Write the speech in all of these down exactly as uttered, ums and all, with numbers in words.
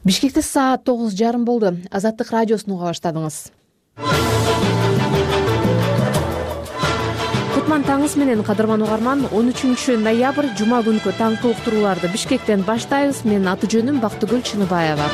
Бишкекте саат тогуз жарым болду. Азаттык радиосун уга баштадыңыз. Кутман таңыз менен, кадырман угарман. он үчүнчү ноябрь жума күнкү таңкы уктурууларды Бишкектен баштайбыз. Мен аты жөнүм Бактыгүл Чыныбаева.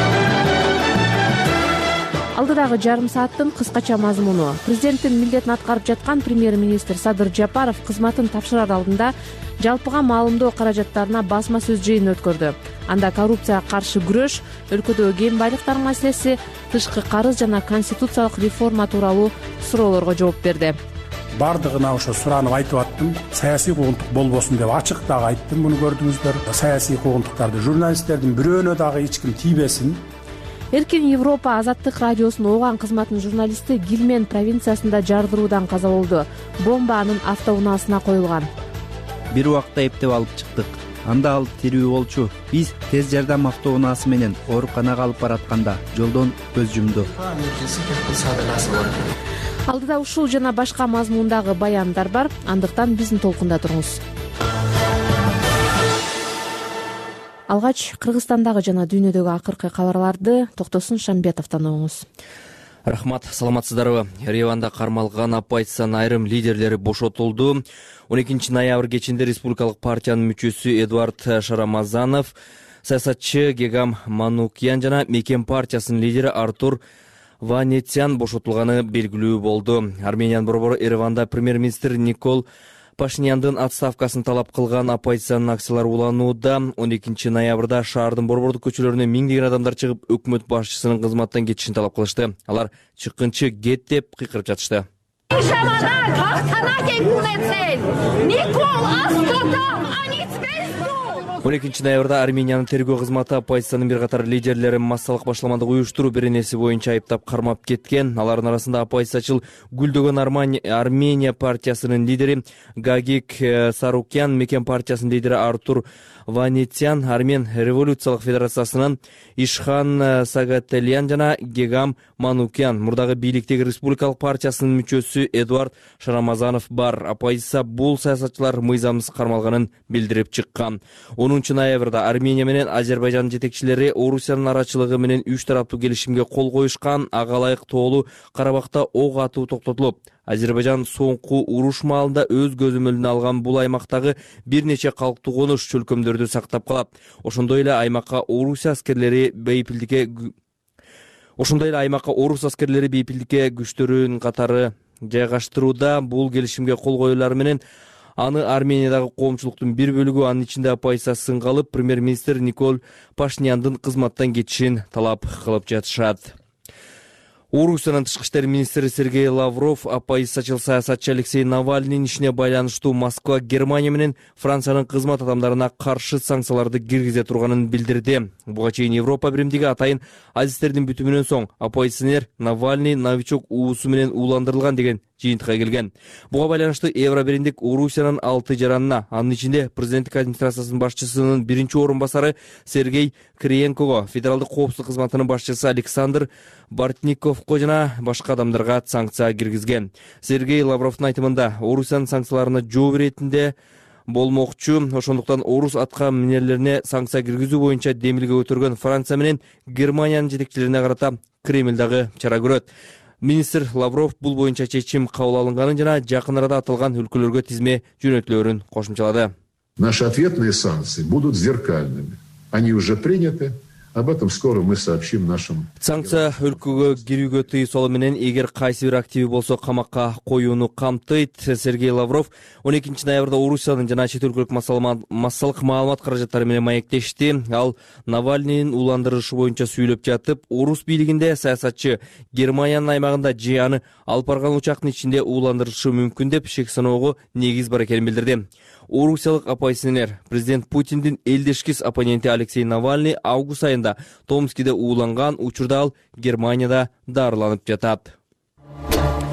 Алдыдагы жарым сааттын кыскача мазмуну. Президенттин милдетин аткарып жаткан премьер-министр Садыр Жапаров кызматын тапшырар алдында жалпыга маалымдоо каражаттарына басма сөз жыйын өткөрдү. Анда коррупцияга каршы күрөш, өлкөдөгү кем байлыктар маселеси, тышкы карыз жана конституциялык реформа тууралуу суроолорго жооп берди. Бардыгына ошо суранып айтып аттым. Саясий куугунтук болбосун деп ачык дагы айттым. Муну көрдүңүздөр. Саясий куугунтуктарды журналисттердин бирөөнө дагы эч ким тийбесин. Эркин Европа Азаттык радиосунун Ооган кызматынын журналисти Гилмен провинциясында жардыруудан каза болду. Бомба анын автоунаасына коюлган. Бир убакта эптеп алып чыктык. Анда ал тирүү болчу. Биз тез жардам автоунаасы менен ооруканага алып баратканда жолдон көз жумду. Алдыда ушул жана башка мазмундагы баяндар бар, андыктан биздин толкунда туруңуз. Алгач Кыргызстандагы жана дүйнөдөгү акыркы кабарларды Токтосун Шамбетовдон угуңуз. Рахмат, саламатсыздарбы? Ереванда кармалган оппозициянын айрым лидерлери бошотулду. он экинчи ноябрь кечинде Республикалык партиянын мүчөсү Эдуард Шарамазанов, саясатчы Гегам Манукян жана Мекен партиясынын лидери Артур Ванетян бошотулганы белгилүү болду. Армениянын борбору Ереванда премьер-министр Никол Пашиняндын отставкасын талап кылган оппозициянын акциялары уланууда. он экинчи ноябрда шаардын борбордук көчөлөрүнө миңдеген адамдар чыгып, өкмөт башчысынын кызматтан кетишин талап кылышты. Алар чыккынчы кет деп кыйкырып жатышты. он экинчи ноябрда Армениянын тергөө кызматы оппозициянын бир катар лидерлери массалык башламандык уюштуруу беренеси боюнча айыптап кармап кеткен. Алардын арасында оппозициячыл Гүлдөгөн Армения партиясынын лидери Гагик Сарукян, Мекен партиясынын лидери Артур Ванетян, Армен революциялык федерациясынын Ишхан Сагателян жана Гегам Манукян, мурдагы бийликтеги Республикалык партиясынын мүчөсү Эдуард Шарамазанов бар. Оппозиция бул саясатчылар мыйзамсыз кармалганын билдирип чыккан. онунчу ноябрда Армения менен Азербайжан жетекчилери Орусиянын арачылыгы менен үч тараптуу келишимге кол коюшкан. Ага ылайык тоолуу Карабакта ок атуу токтотулуп, Азербайжан соңку уруш маалында өз көзөмөлүнө алган бул аймактагы бир нече калктуу конуш чөлкөмдөрдү сактап калат. Ошондой эле аймакка Орус аскерлери бейпилдикке Ошондой эле аймакка Орус аскерлери бейпилдикке күчтөрүн катары жайгаштырууда. Бул келишимге кол коюлары менен аны Армениядагы коомчулуктун бир бөлүгү, анын ичинде оппозиция сынга алып, премьер-министр Никол Пашиняндын кызматтан кетишин талап кылып жатышат. Орусиянын тышкы иштер министри Сергей Лавров оппозициячыл саясатчы Алексей Навальныйдын ишине байланыштуу Москва, Германия менен Франциянын кызмат адамдарына каршы санкцияларды киргизе турганын билдирди. Буга чейин Европа биримдиги атайын азистердин бүтүмүнөн соң оппозиционер Навальный новичок уусу менен ууландырылган деген жыйынтыкка келген. Буга байланыштуу Евро биримдик Орусиянын алты жаранына, анын ичинде президенттик администрациясынын башчысынын биринчи орун басары Сергей Криенкого, федералдык коопсуздук кызматынын башчысы Александр Бортниковго жана башка адамдарга санкция киргизген. Сергей Лавровдун айтымында Орусиянын санкцияларына жооп иретинде болмокчу. Ошондуктан Орус атка минерлерине санкция киргизүү боюнча демилге көтөргөн Франция менен Германиянын жетекчилерине карата Кремль дагы чара көрөт. Министр Лавров бул боюнча чечим кабыл алынганын жана жакын арада аталган өлкөлөргө тизме жөнөтүлөрүн кошумчалады. Наши ответные санкции будут зеркальными. Они уже приняты. Об этом скоро мы сообщим нашим. Санкция өлкөгө кирүүгө тыюу салуу менен эгер кайсы бир активи болсо камакка коюуну камтыйт. Сергей Лавров он экинчи ноябрда Орусиянын жана чет өлкөлүк массалык маалымат каражаттары менен маектешти. Ал Навальныйдын ууландырышы боюнча сүйлөп жатып, Орус бийлигинде саясатчы Германиянын аймагында же аны алып барган учактын ичинде ууландырышы мүмкүн деп шек саноого негиз бар экенин билдирди. Орусиялык оппозиционер президент Путиндин элдешкис оппоненти Алексей Навальный август айында Томскиде ууланган, учурда ал Германияда дарыланып жатат.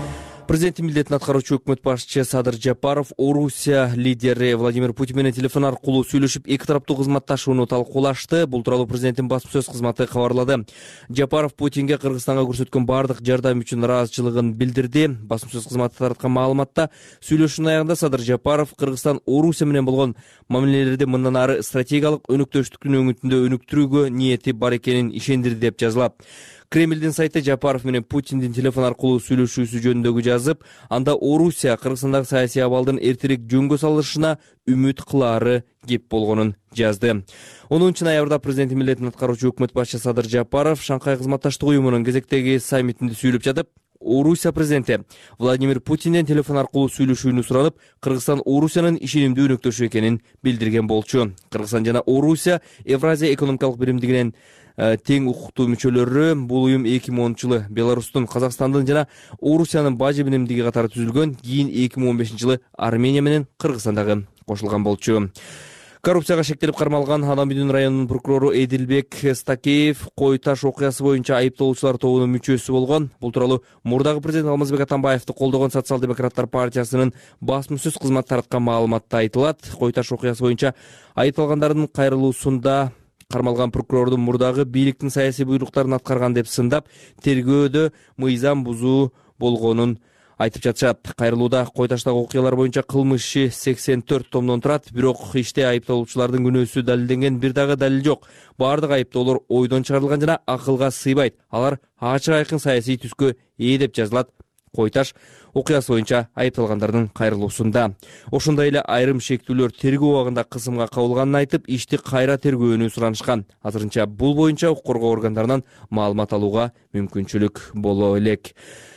Президенттин милдетин аткаруучу өкмөт башчы Садыр Жапаров Орусия лидери Владимир Путин менен телефон аркылуу сүйлөшүп, эки тараптуу кызматташууну талкуулашты. Бул тууралуу президенттин басма сөз кызматы кабарлады. Жапаров Путинге Кыргызстанга көрсөткөн бардык жардам үчүн ыраазычылыгын билдирди. Басма сөз кызматы тараткан маалыматта сүйлөшүүнүн аягында Садыр Жапаров Кыргызстан Орусия менен болгон мамилелерди мындан ары стратегиялык өнөктөштүктүн өңүтүндө өнүктүрүүгө ниети бар экенин ишендирди деп жазылат. Кремлдин сайты Жапаров менен Путиндин телефон аркылуу сүйлөшүүсү жөнүндөгү жазып, анда Орусия Кыргызстандагы саясий абалдын эртерээк жөнгө салышына үмүт кылаары кеп болгонун жазды. онунчу ноябрда президенттин милдетин аткаруучу өкмөт башчы Садыр Жапаров Шанхай кызматташтык уюмунун кезектеги саммитинде сүйлөп жатып, Орусия президенти Владимир Путинден телефон аркылуу сүйлөшүүнү суранып, Кыргызстан Орусиянын ишенимдүү өнөктөшү экенин билдирген болчу. Кыргызстан жана Орусия Евразия экономикалык биримдигинин тең укуктуу мүчөлөрү. Бул уюм эки миң онунчу жылы Беларустун, Казакстандын жана Орусиянын бажы биримдиги катары түзүлгөн. Кийин эки миң он бешинчи жылы Армения менен Кыргызстандагы кошулган болчу. Коррупцияга шектелип кармалган Адамбүйдүн районунун прокурору Эдилбек Стакеев Кой Таш окуясы боюнча айыптоолчулар тобунун мүчөсү болгон. Бул тууралуу мурдагы президент Алмазбек Атамбаевди колдогон Социал-демократтар партиясынын басма сөз кызматы тараткан маалыматта айтылат. Кой Таш окуясы боюнча айыпталгандардын кайрылуусунда кармалган прокурордун мурдагы бийликтин саясий буйруктарын аткарган деп сындап, тергөөдө мыйзам бузуу болгонун айтып жатышат. Кайрылууда Кой Таштагы окуялар боюнча кылмыш иши сексен төрт томдон турат, бирок иште айыпталуучулардын күнөөсү далилденген бир дагы далил жок. Бардык айыптоолор ойдон чыгарылган жана акылга сыйбайт. Алар ачык айкын саясий түскө ээ деп жазылат Кой Таш окуясы боюнча айыпталгандардын кайрылуусунда. Ошондой эле айрым шектүүлөр тергөө убагында кысымга кабылганын айтып, ишти кайра тергөөнү суранышкан. Азырынча бул боюнча укук коргоо органдарынан маалымат алууга мүмкүнчүлүк боло элек.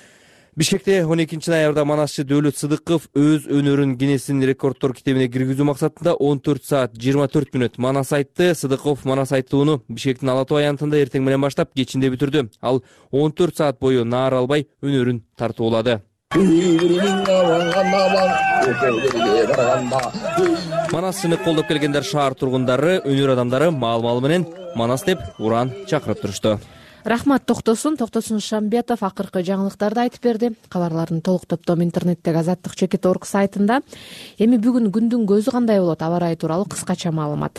Бишкекте он экинчи ноябрда манасчы Дөөлөт Сыдыков өз өнөрүн Гиннестин рекорддор китебине киргизүү максатында он төрт саат жыйырма төрт мүнөт манас айтты. Сыдыков манас айтууну Бишкектин Ала Тоо аянтында эртең менен баштап кечинде бүтүрдү. Ал он төрт саат бою наар албай өнөрүн тартуулады. Манасчыны колдоп келгендер шаар тургундары, өнөр адамдары маал-маалы менен манас деп уран чакырып турушту. Рахмат Токтосун, Токтосун Шамбетов акыркы жаңылыктарды айтып берди. Кабарлардын толук топтому интернеттеги азаттык чекит точка орг сайтында. Эми бүгүн күндүн көзү кандай болот, аба ырайы тууралуу кыскача маалымат.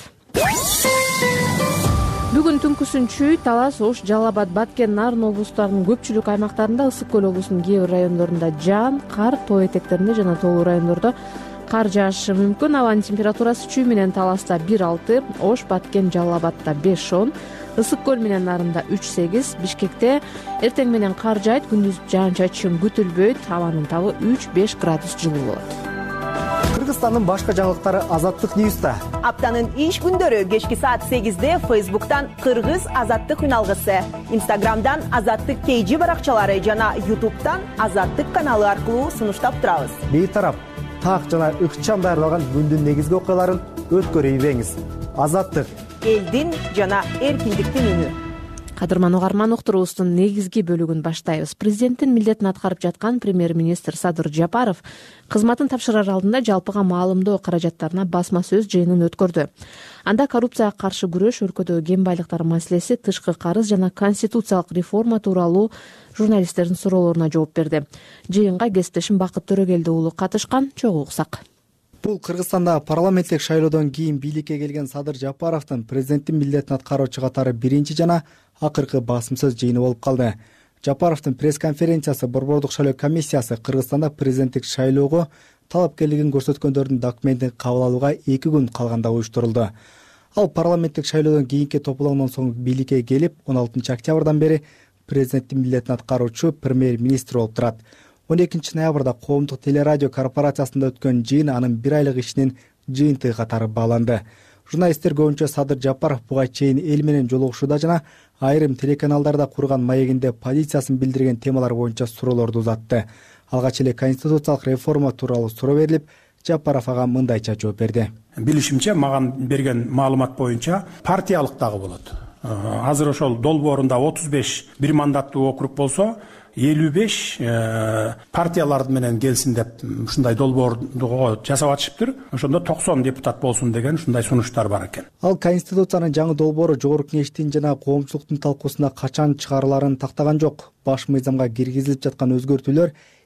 Бүгүн түнкүсүнчү Талас, Ош, Жалал Абад, Баткен, Нарын облустарынын көпчүлүк аймактарында, Ысык көл облусунун кээ бир райондорунда жаан, кар, тоо этектеринде жана тоолуу райондордо кар жаашы мүмкүн. Абанын температурасы чүй менен Таласта бир алты, Ош, Баткен, Жалал Абадта беш он, Ысык көл менен Нарында үч сегиз, Бишкекте эртең менен кар жаайт, күндүз жаан-чачын күтүлбөйт, абанын табы үч беш градус жылуу болот. Кыргызстандын башка жаңылыктары Азаттык Ньюста. Аптанын иш күндөрү кечки саат сегизде Фейсбуктан Кыргыз Азаттык үналгысы, Инстаграмдан Азаттык кей жи баракчалары жана Ютубтан Азаттык каналы аркылуу сунуштап турабыз. Бейтарап, так жана ыкчам даярдалган күндүн негизги окуяларын өткөрүйбеңиз. Азаттык элдин жана эркиндиктин үнү. Кадырман угарман, уктуруубуздун негизги бөлүгүн баштайбыз. Президенттин милдетин аткарып жаткан премьер-министр Садыр Жапаров кызматын тапшырар алдында жалпыга маалымдоо каражаттарына басма сөз жыйынын өткөрдү. Анда коррупцияга каршы күрөш, өлкөдөгү кен байлыктар маселеси, тышкы карыз жана конституциялык реформа тууралуу журналисттердин суроолоруна жооп берди. Жыйынга кесиптешим Бакыт Төрөгелди уулу катышкан, чогуу уксак. Бул Кыргызстанда парламенттик шайлоодон кийин бийликке келген Садыр Жапаровдун президенттин милдетин аткаруучу катары биринчи жана акыркы басым сөз жыйыны болуп калды. Жапаровдун пресс-конференциясы Борбордук шайлоо комиссиясы Кыргызстанда президенттик шайлоого талапкерлигин көрсөткөндөрдүн документин кабыл алууга эки күн калганда уюштурулду. Ал парламенттик шайлоодон кийинки тополоңдон соң бийликке келип, он алтынчы октябрдан бери президенттин милдетин аткаруучу премьер-министр болуп турат. он экинчи ноябрда коомдук телерадио корпорациясында өткөн жыйын анын бир айлык ишинин жыйынтыгы катары бааланды. Журналисттер көбүнчө Садыр Жапаров буга чейин эл менен жолугушууда жана айрым телеканалдарда курган маегинде позициясын билдирген темалар боюнча суроолорду узатты. Алгач эле конституциялык реформа тууралуу суроо берилип, Жапаров ага мындайча жооп берди. Билишимче, маган берген маалымат боюнча партиялык дагы болот. Азыр ошол долбоорунда отуз беш бир мандаттуу округ болсо, элүү беш партиялар менен келсин деп ушундай долбоорду жасап атышыптыр. Ошондо токсон депутат болсун деген ушундай сунуштар бар экен. Ал конституциянын жаңы долбоору жогорку кеңештин жана коомчулуктун талкуусуна качан чыгарыларын тактаган жок. Баш мыйзамга киргизилип жаткан өзгөртүүлөр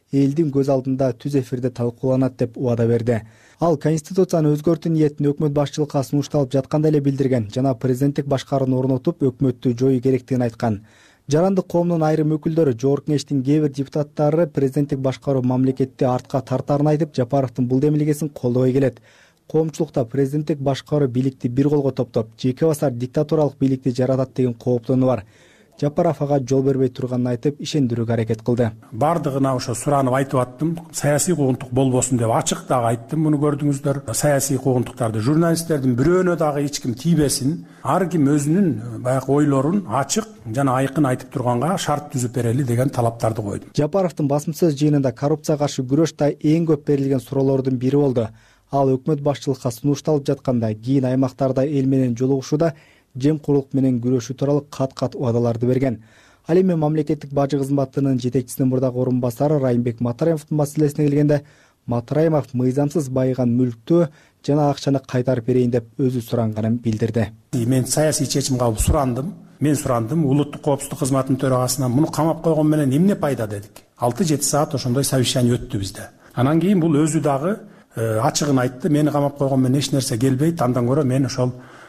элдин көз алдында түз эфирде талкууланат деп убада берди. Ал Конституцияны өзгөртүү ниетин өкмөт башчылыкка сунушталып жатканда эле билдирген жана президенттик башкарууну орнотуп өкмөттү жоюу керектигин айткан. Жарандык коомдун айрым өкүлдөрү, Жогорку Кеңештин кээ бир депутаттары президенттик башкаруу мамлекетти артка тартаарын айтып, Жапаровдун бул демилгесин колдобой келет. Коомчулукта президенттик башкаруу бийликти бир колго топтоп, жеке басар диктатуралык бийликти жаратат деген кооптонуу бар. Жапаров ага жол бербей турганын айтып, ишендирүүгө аракет кылды. Бардыгына ошо суранып айтып аттым, саясий куугунтук болбосун деп ачык дагы айттым. Муну көрдүңүздөр. Саясий куугунтуктарды журналисттердин бирөөнө дагы эч ким тийбесин, ар ким өзүнүн баягы ойлорун ачык жана айкын айтып турганга шарт түзүп берели деген талаптарды койдум. Жапаровдун басым сөз жыйынында коррупцияга каршы күрөш да эң көп берилген суроолордун бири болду. Ал өкмөт башчылыкка сунушталып жатканда кийин аймактарда эл менен жолугушууда жемкорлук менен күрөшүү тууралуу кат-кат убадаларды берген. Ал эми мамлекеттик бажы кызматынын жетекчисинин мурдагы орун басары Райымбек Матараевдин маселесине келгенде, Матараев мыйзамсыз байыган мүлктү жана акчаны кайтарып берейин деп өзү суранганын билдирди. Мен саясий чечим кабыл сурандым. Мен сурандым, улуттук коопсуздук кызматынын төрагасынан муну камап койгон менен эмне пайда дедик. алты жети саат ошондой совещание өттү бизде. Анан кийин бул өзү дагы ачыгын айтты. Мени камап койгон менен эч нерсе келбейт. Андан көрө мен ошол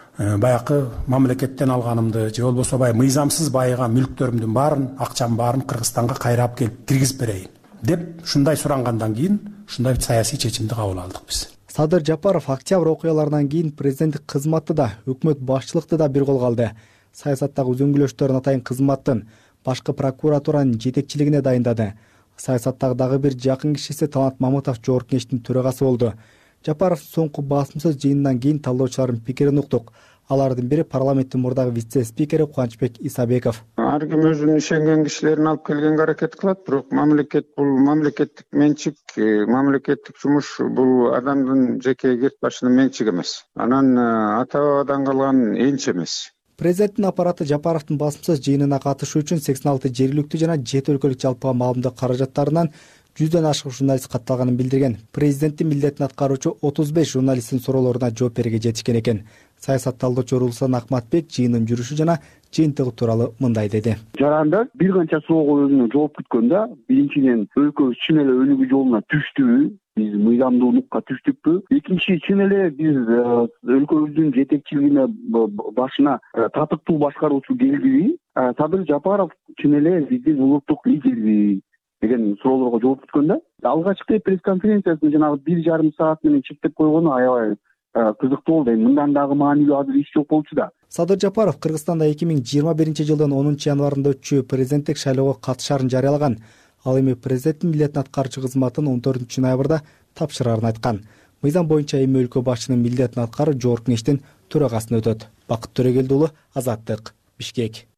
баякы мамлекеттен алганымды же болбосо баягы мыйзамсыз байыган мүлктөрүмдүн баарын, акчамдын баарын Кыргызстанга кайрап келип киргизип берейин деп ушундай сурангандан кийин ушундай саясий чечимди кабыл алдык биз. Садыр Жапаров октябрь окуяларынан кийин президенттик кызматты да, өкмөт башчылыкты да бир колго алды. Саясаттагы үзөңгүлөштөрүн атайын кызматтын башкы прокуратуранын жетекчилигине дайындады. Саясаттагы дагы бир жакын кишиси Талант Мамытов Жогорку Кеңештин төрагасы болду. Жапаров соңку басым сөз жыйынынан кийин талдоочулардын пикирин уктук. Алардын бири парламенттин мурдагы вице-спикери Кубанычбек Исабеков. Ар ким өзүнүн ишенген кишилерин алып келгенге аракет кылат, бирок мамлекет бул мамлекеттик менчик, мамлекеттик жумуш бул адамдын жеке кирт башынын менчиги эмес. Анан ата бабадан калган энч эмес. Президенттин аппараты Жапаровдун басым сөз жыйынына катышуу үчүн сексен алты жергиликтүү жана жети өлкөлүк жалпыга маалымдоо каражаттарынан жүздөн ашык журналист катталганын билдирген. Президенттин милдетин аткаруучу отуз беш журналисттин суроолоруна жооп берүүгө жетишкен экен. Саясат талдоочу Руслан Акматбек жыйындын жүрүшү жана жыйынтыгы тууралуу мындай деди. Жаранда бир канча суроого өзүнө жооп күткөндө, биринчиден өлкөбүз чын эле өнүгүү жолуна түштүбү, биз мыйзамдуулукка түштүкпү? Экинчи, чын эле биз өлкөбүздүн жетекчилигине башына татыктуу башкаруучу келдиби? Садыр Жапаров чын эле биздин улуттук лидерби деген суроолорго жооп күткөндө, алгачкы пресс-конференциясын жанагы бир жарым саат менен чектеп койгону аябай кызыктуу болду. Мындан дагы маанилүү азыр иш жок болчу да. Садыр Жапаров Кыргызстанда эки миң жыйырма биринчи жылдын онунчу январында өтчү президенттик шайлоого катышаарын жарыялаган. Ал эми президенттин милдетин аткаруучу кызматын он төртүнчү ноябрда тапшырарын айткан. Мыйзам боюнча эми өлкө башчынын милдетин аткаруу Жогорку Кеңештин төрагасына өтөт. Бакыт Төрөгелди уулу, Азаттык, Бишкек.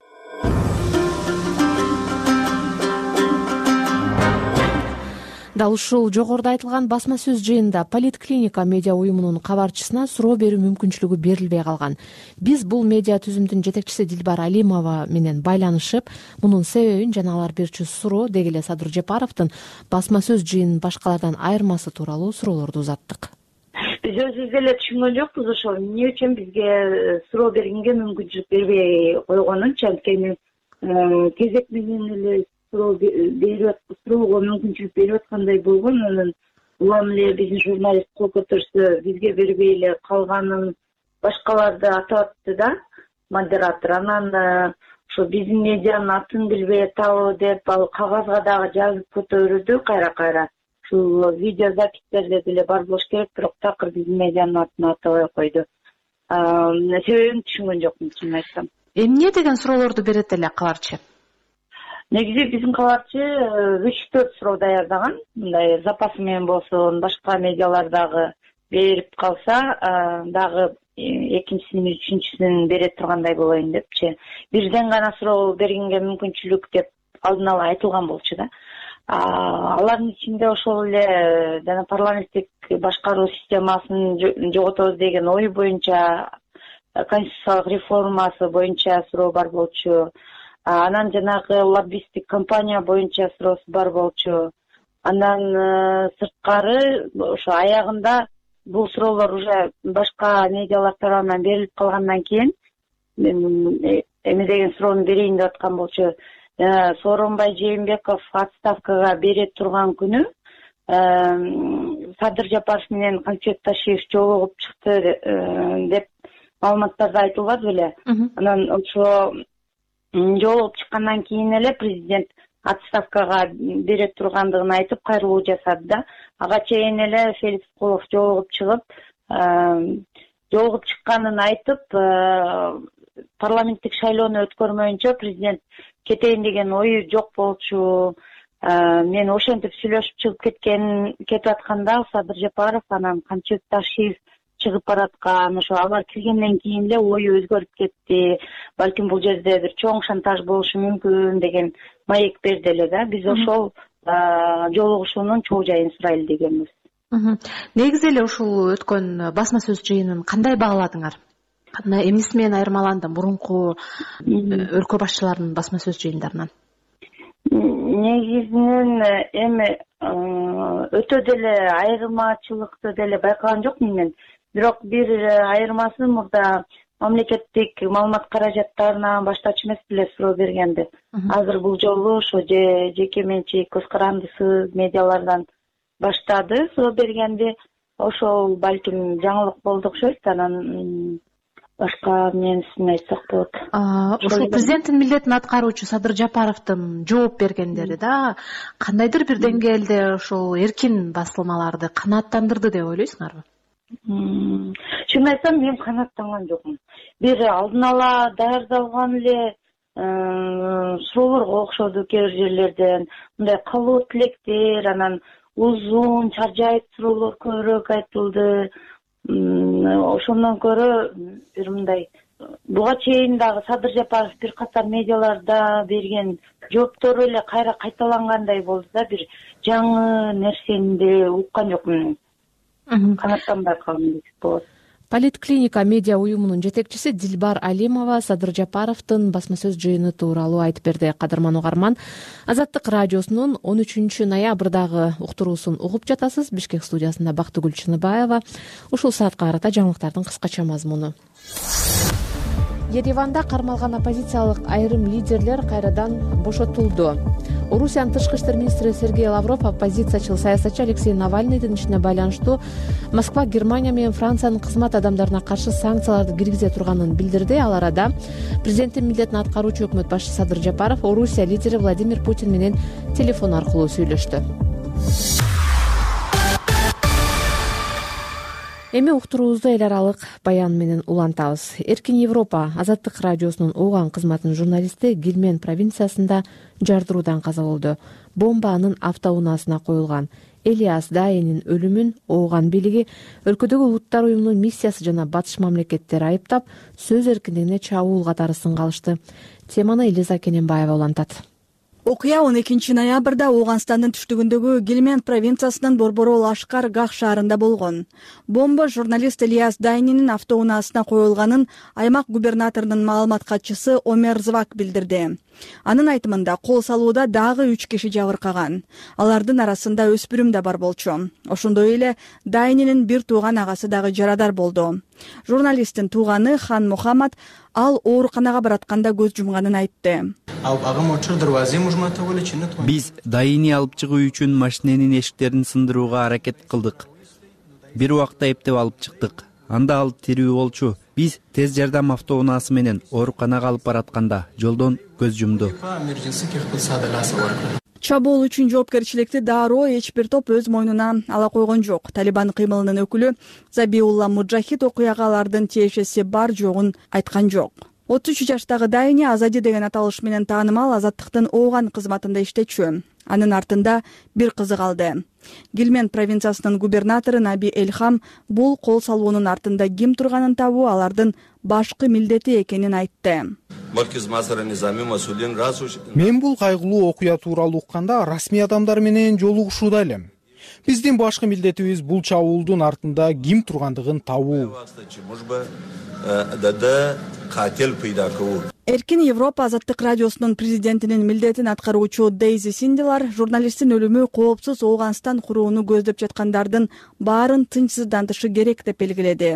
Дал ушул жогоруда айтылган басма сөз жыйынында Политклиника медиа уюмунун кабарчысына суроо берүү мүмкүнчүлүгү берилбей калган. Биз бул медиа түзүмдүн жетекчиси Дилбар Алимова менен байланышып, мунун себебин жана алар берчү суроо деги эле Садыр Жапаровдун басма сөз жыйынын башкалардан айырмасы тууралуу суроолорду узаттык. Биз өзүбүз деле түшүнгөн жокпуз ошол эмне үчүн бизге суроо бергенге мүмкүнчүлүк бербей койгонун, анткени кезек менен эле суроо берип суроого мүмкүнчүлүк берип аткандай болгон. Анан улам эле биздин журналист кол көтөрсө бизге бербей эле калганын башкаларды атап атты да модератор. Анан ошо биздин медианын атын билбей атабы деп ал кагазга дагы жазып көтөрүлдү кайра кайра. Ушул видео записьтерде деле бар болуш керек, бирок такыр биздин медианын атын атабай койду. Себебин түшүнгөн жокмун, чынын айтсам. Эмне деген суроолорду берет эле кабарчы? Негизи биздин кабарчы үч төрт суроо даярдаган. Мындай запасы менен болсо, башка медиалар дагы берип калса, дагы экинчисин, үчүнчүсүн бере тургандай болоюн депчи. Бирден гана суроо бергенге мүмкүнчүлүк деп алдын ала айтылган болчу да. Алардын ичинде ошол эле жана парламенттик башкаруу системасын жоготобуз деген ой боюнча, конституциялык реформасы боюнча суроо бар болчу. Анан жанагы лоббисттик компания боюнча суроосу бар болчу. Андан сырткары ошо аягында бул суроолор уже башка медиалар тарабынан берилип калгандан кийин эме деген суроону берейин деп аткан болчу. Сооронбай Жээнбеков отставкага бере турган күнү Садыр Жапаров менен Калчыбек Ташиев жолугуп чыкты деп маалыматтарда айтылбады беле. Анан ошо жолугуп чыккандан кийин эле президент отставкага бере тургандыгын айтып кайрылуу жасады да. Ага чейин эле Феликс Кулов жолугуп чыгып, жолугуп чыкканын айтып, парламенттик шайлоону өткөрмөйүнчө президент кетейин деген ою жок болчу. Мен ошентип сүйлөшүп чыгып кеткен кетип атканда Садыр Жапаров анан Калчыбек Ташиев чыгып бараткан. Ошо алар киргенден кийин эле ою өзгөрүп кетти. Балким бул жерде бир чоң шантаж болушу мүмкүн деген маек берди эле да. Биз ошол жолугушуунун чоо жайын сурайлы дегенбиз. Негизи эле ушул өткөн басма сөз жыйынын кандай бааладыңар? Эмнеси менен айырмаланды мурунку өлкө башчыларынын басма сөз жыйындарынан? Негизинен эми өтө деле айырмачылыкты деле байкаган жокмун мен. Бирок бир айырмасы мурда мамлекеттик маалымат каражаттарынан баштачу эмес беле суроо бергенди. Азыр бул жолу ошо жеке менчик көз карандысыз медиалардан баштады суроо бергенди. Ошол балким жаңылык болду окшойт. Анан башка менсин айтсак болот. Ошол президенттин милдетин аткаруучу Садыр Жапаровдун жооп бергендери да кандайдыр бир деңгээлде ошол эркин басылмаларды канааттандырды деп ойлойсуңарбы? Чын айтсам, мен канааттанган жокмун. Бир алдын ала даярдалган эле суроолорго окшоду кээ бир жерлерден. Мындай калуу тилектер, анан узун, чаржайып суроолор көбүрөөк айтылды. Ошондон көрө бир мындай буга чейин дагы Садыр Жапаров бир катар медиаларда берген жооптору эле кайра кайталангандай болду да, бир жаңы нерсени да уккан жокмун. Канааттанбай калдым десек болот. Политклиника медиа уюмунун жетекчиси Дилбар Алимова Садыр Жапаровдун басма сөз жыйыны тууралуу айтып берди. Кадырман угарман, Азаттык радиосунун он үчүнчү ноябрдагы уктуруусун угуп жатасыз. Бишкек студиясында Бактыгүл Чыныбаева. Ушул саатка карата жаңылыктардын кыскача мазмуну. Ереванда кармалган оппозициялык айрым лидерлер кайрадан бошотулду. Орусиянын тышкы иштер министри Сергей Лавров оппозициячыл саясатчы Алексей Навальныйдын ишине байланыштуу Москва, Германия менен Франциянын кызмат адамдарына каршы санкцияларды киргизе турганын билдирди. Ал арада президенттин милдетин аткаруучу өкмөт башчысы Садыр Жапаров Орусия лидери Владимир Путин менен телефон аркылуу сүйлөштү. Эми уктуруубузду эл аралык баян менен улантабыз. Эркин Европа Азаттык радиосунун Ооган кызматынын журналисти Гилмен провинциясында жардыруудан каза болду. Бомба анын автоунаасына коюлган. Элиас Дайнин өлүмүн Ооган бийлиги өлкөдөгү улуттар уюмунун миссиясы жана батыш мамлекеттери айыптап, сөз эркиндигине чабуул катары сынга алышты. Теманы Элиза Кененбаева улантат. Окуя он экинчи ноябрда Ооганстандын түштүгүндөгү Гилмен провинциясынын Борборол Ашкар Гах шаарында болгон. Бомба журналист Элиас Дайнинин автоунаасына коюлганын аймак губернаторунун маалымат катчысы Омер Звак билдирди. Анын айтымында кол салууда дагы үч киши жабыркаган. Алардын арасында өспүрүм да бар болчу. Ошондой эле Дайнинин бир тууган агасы дагы жарадар болду. Журналисттин тууганы Хан Мухаммад ал ооруканага баратканда көз жумганын айтты. Биз Дайни алып чыгуу үчүн машиненин эшиктерин сындырууга аракет кылдык. Бир убакта эптеп алып чыктык. Анда ал тирүү болчу. Биз тез жардам автоунаасы менен ооруканага алып баратканда жолдон көз жумду. Чабуул үчүн жоопкерчиликти дароо эч бир топ өз мойнуна ала койгон жок. Талибан кыймылынын өкүлү Забиулла Муджахид окуяга алардын тиешеси бар жогун айткан жок. отуз үч жаштагы Дайни Азади деген аталыш менен таанымал Азаттыктын Ооган кызматында иштечү. Анын артында бир кызы калды. Гилмен провинциясынын губернатору Наби Эльхам бул кол салуунун артында ким турганын табуу алардын башкы милдети экенин айтты. Мен бул кайгылуу окуя тууралуу укканда расмий адамдар менен жолугушууда элем. Биздин башкы милдетибиз бул чабуулдун артында ким тургандыгын табуу. Эркин Европа Азаттык радиосунун президентинин милдетин аткаруучу Дейзи Синдилар журналисттин өлүмү коопсуз Ооганстан курууну көздөп жаткандардын баарын тынчсыздантышы керек деп белгиледи.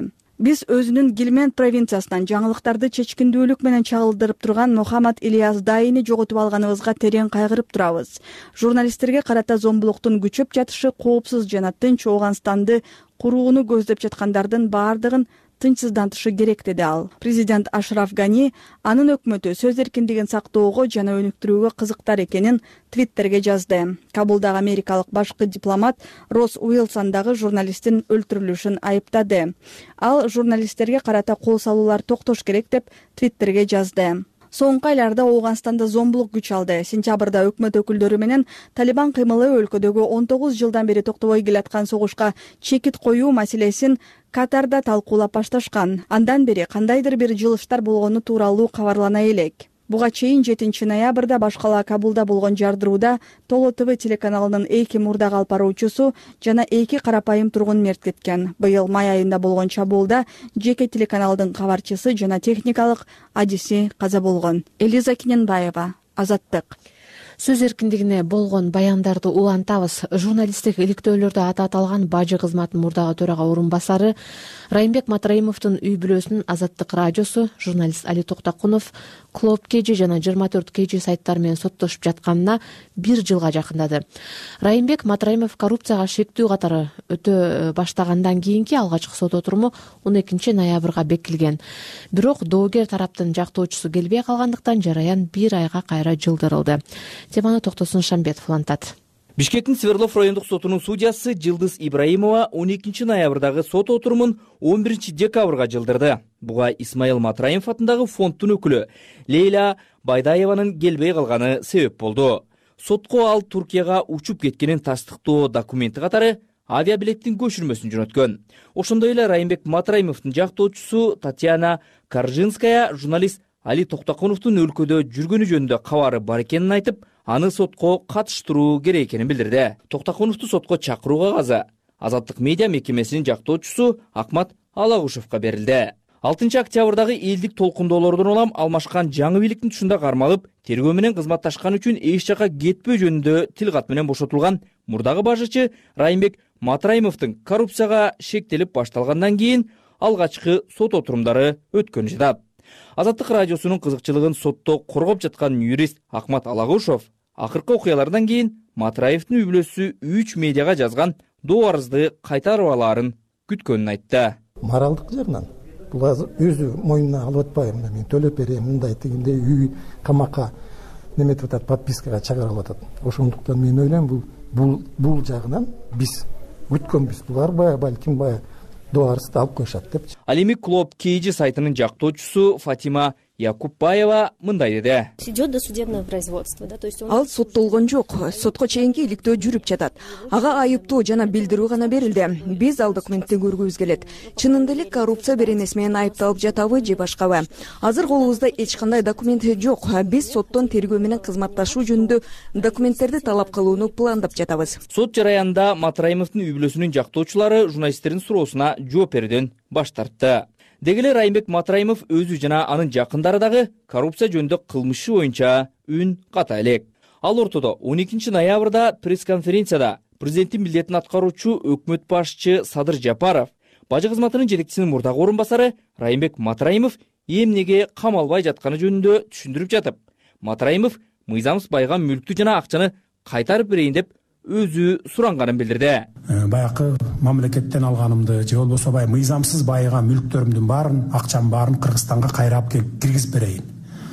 Биз өзүнүн Гилмент провинциясынан жаңылыктарды чечкиндүүлүк менен чагылдырып турган Мухаммад Ильяс Дайни жоготуп алганыбызга терең кайгырып турабыз. Журналисттерге карата зомбулуктун күчөп жатышы коопсуз жана тынч Ооганстанды курууну көздөп жаткандардын баардыгын тынчсыздантышы керек, деди ал. Президент Ашраф Гани анын өкмөтү сөз эркиндигин сактоого жана өнүктүрүүгө кызыктар экенин Твиттерге жазды. Кабулдагы америкалык башкы дипломат Росс Уилсон дагы журналисттин өлтүрүлүшүн айыптады. Ал журналисттерге карата кол салуулар токтош керек деп Твиттерге жазды. Соңку айларда Ооганстанда зомбулук күч алды. Сентябрда өкмөт өкүлдөрү менен Талибан кыймылы өлкөдөгү он тогуз жылдан бери токтобой келаткан согушка чекит коюу маселесин Катарда талкуулап башташкан. Андан бери кандайдыр бир жылыштар болгону тууралуу кабарлана элек. Буга чейин жетинчи ноябрда башкала Кабулда болгон жардырууда Толо ТВ телеканалынын эки мурдак алып баруучусу жана эки карапайым тургун мерт кеткен. Быйыл май айында болгон чабуулда жеке телеканалдын кабарчысы жана техникалык адиси каза болгон. Элиза Кененбаева, Азаттык. Сөз эркиндигине болгон баяндарды улантабыз. Журналисттик иликтөөлөрдө аты аталган бажы кызматынын мурдагы төрага орун басары Райымбек Матраимовдун үй бүлөсүнүн Азаттык радиосу, журналист Али Токтокунов Клоп Кежи жана жыйырма төрт Кежи сайттары менен соттошуп жатканына бир жылга жакындады. Райымбек Матраимов коррупцияга шектүү катары өтө баштагандан кийинки алгачкы сот отуруму он экинчи ноябрга бекилген. Бирок доогер тараптын жактоочусу келбей калгандыктан жараян бир айга кайра жылдырылды. Теманы Токтосун Шамбетов улантат. Бишкектин Свердлов райондук сотунун судьясы Жылдыз Ибраимова он экинчи ноябрдагы сот отурумун он биринчи декабрга жылдырды. Буга Исмаил Матраимов атындагы фонддун өкүлү Лейла Байдаеванын келбей калганы себеп болду. Сотко ал Туркияга учуп кеткенин тастыктоо документи катары авиабилеттин көчүрмөсүн жөнөткөн. Ошондой эле Райымбек Матраимовдун жактоочусу Татьяна Каржинская журналист Али Токтокуновдун өлкөдө жүргөнү жөнүндө кабары бар экенин айтып, аны сотко катыштыруу керек экенин билдирди. Токтокуновду сотко чакыруу кагазы Азаттык медиа мекемесинин жактоочусу Акмат Алагушевка берилди. алтынчы октябрдагы элдик толкундоолордон улам алмашкан жаңы бийликтин тушунда кармалып, тергөө менен кызматташкан үчүн эч жака кетпөө жөнүндө тил кат менен бошотулган мурдагы бажычы Райымбек Матраимовдун коррупцияга шектелип башталгандан кийин алгачкы сот отурумдары өткөнү жатат. Азаттык радиосунун кызыкчылыгын сотто коргоп жаткан юрист Акмат Алагушев акыркы окуялардан кийин Матраевдин үй бүлөсү үч медиага жазган доо арызды кайтарып алаарын күткөнүн айтты. Моралдык жагынан бул өзү мойнуна алып атпайбы, мен төлөп берем, мындай тигиндей үй камакка неметип атат, подпискага чыгарып атат. Ошондуктан мен ойлойм, бул бул бул жагынан биз өткөнбүз. Булар бая балким бая доо арызды алып коюшат деп. Ал эми Клоп Кейджи сайтынын жактоочусу Фатима Якупбаева мындай деди. Идет досудебное производство, да, то есть Ал соттолгон жок, сотко чейинки иликтөө жүрүп жатат. Ага айыптоо жана билдирүү гана берилди. Биз ал документти көргүбүз келет. Чынында эле коррупция беренеси менен айыпталып жатабы же башкабы? Азыр колубузда эч кандай документ жок. Биз соттон тергөө менен кызматташуу жөнүндө документтерди талап кылууну пландап жатабыз. Сот жараянда Матраимовдун үй бүлөсүнүн жактоочулары журналисттердин суроосуна жооп берүүдөн баш тартты. Дегеле Райымбек Матраимов өзү жана анын жакындары дагы коррупция жөнүндө кылмышы боюнча үн ката элек. Ал ортодо он экинчи ноябрда пресс-конференцияда президенттин милдетин аткаруучу өкмөт башчы Садыр Жапаров, бажы кызматынын жетекчисинин мурдагы орун басары Райымбек Матраимов эмнеге камалбай жатканы жөнүндө түшүндүрүп жатып, Матраимов мыйзамсыз байган мүлктү жана акчаны кайтарып берейин деп өзү суранганын билдирди. Баякы мамлекеттен алганымды же болбосо бай мыйзамсыз байыган мүлктөрүмдүн баарын, акчамдын баарын Кыргызстанга кайрап келип киргизип берейин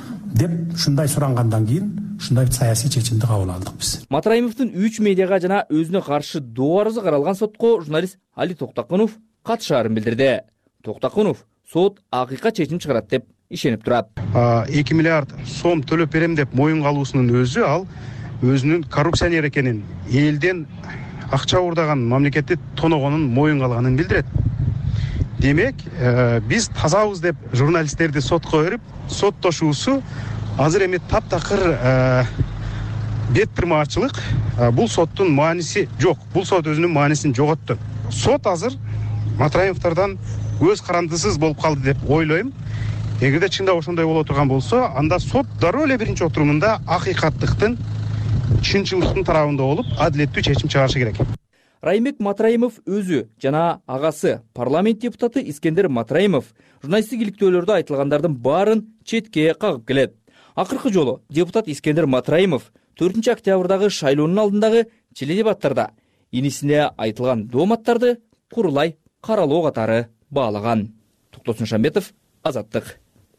деп ушундай сурангандан кийин ушундай саясий чечимди кабыл алдык биз. Матраимовдун үч медиага жана өзүнө каршы доо арызы каралган сотко журналист Али Токтокунов катышаарын билдирди. Токтокунов сот акыйкат чечим чыгарат деп ишенип турат. эки миллиард сом төлөп берем деп моюнга алуусунун өзү ал өзүнүн коррупционер экенин, элден акча уурдаган, мамлекетти тоногонун моюнга алганын билдирет. Демек, биз тазабыз деп журналисттерди сотко берип, соттошуусу азыр эми таптакыр бет тырмаачылык. Бул соттун мааниси жок. Бул сот өзүнүн маанисин жоготту. Сот азыр Матраимовдордон көз карандысыз болуп калды деп ойлойм. Эгерде чында ошондой боло турган болсо, анда сот дароо эле биринчи отурумунда акыйкаттыктын, чынчылыктын тарабында болуп, адилеттүү чечим чыгарышы керек. Райымбек Матраимов өзү жана агасы парламент депутаты Искендер Матраимов журналисттик иликтөөлөрдө айтылгандардын баарын четке кагып келет. Акыркы жолу депутат Искендер Матраимов төртүнчү октябрдагы шайлоонун алдындагы теледебаттарда инисине айтылган дооматтарды курулай каралоо катары баалаган. Токтосун Шамбетов, Азаттык.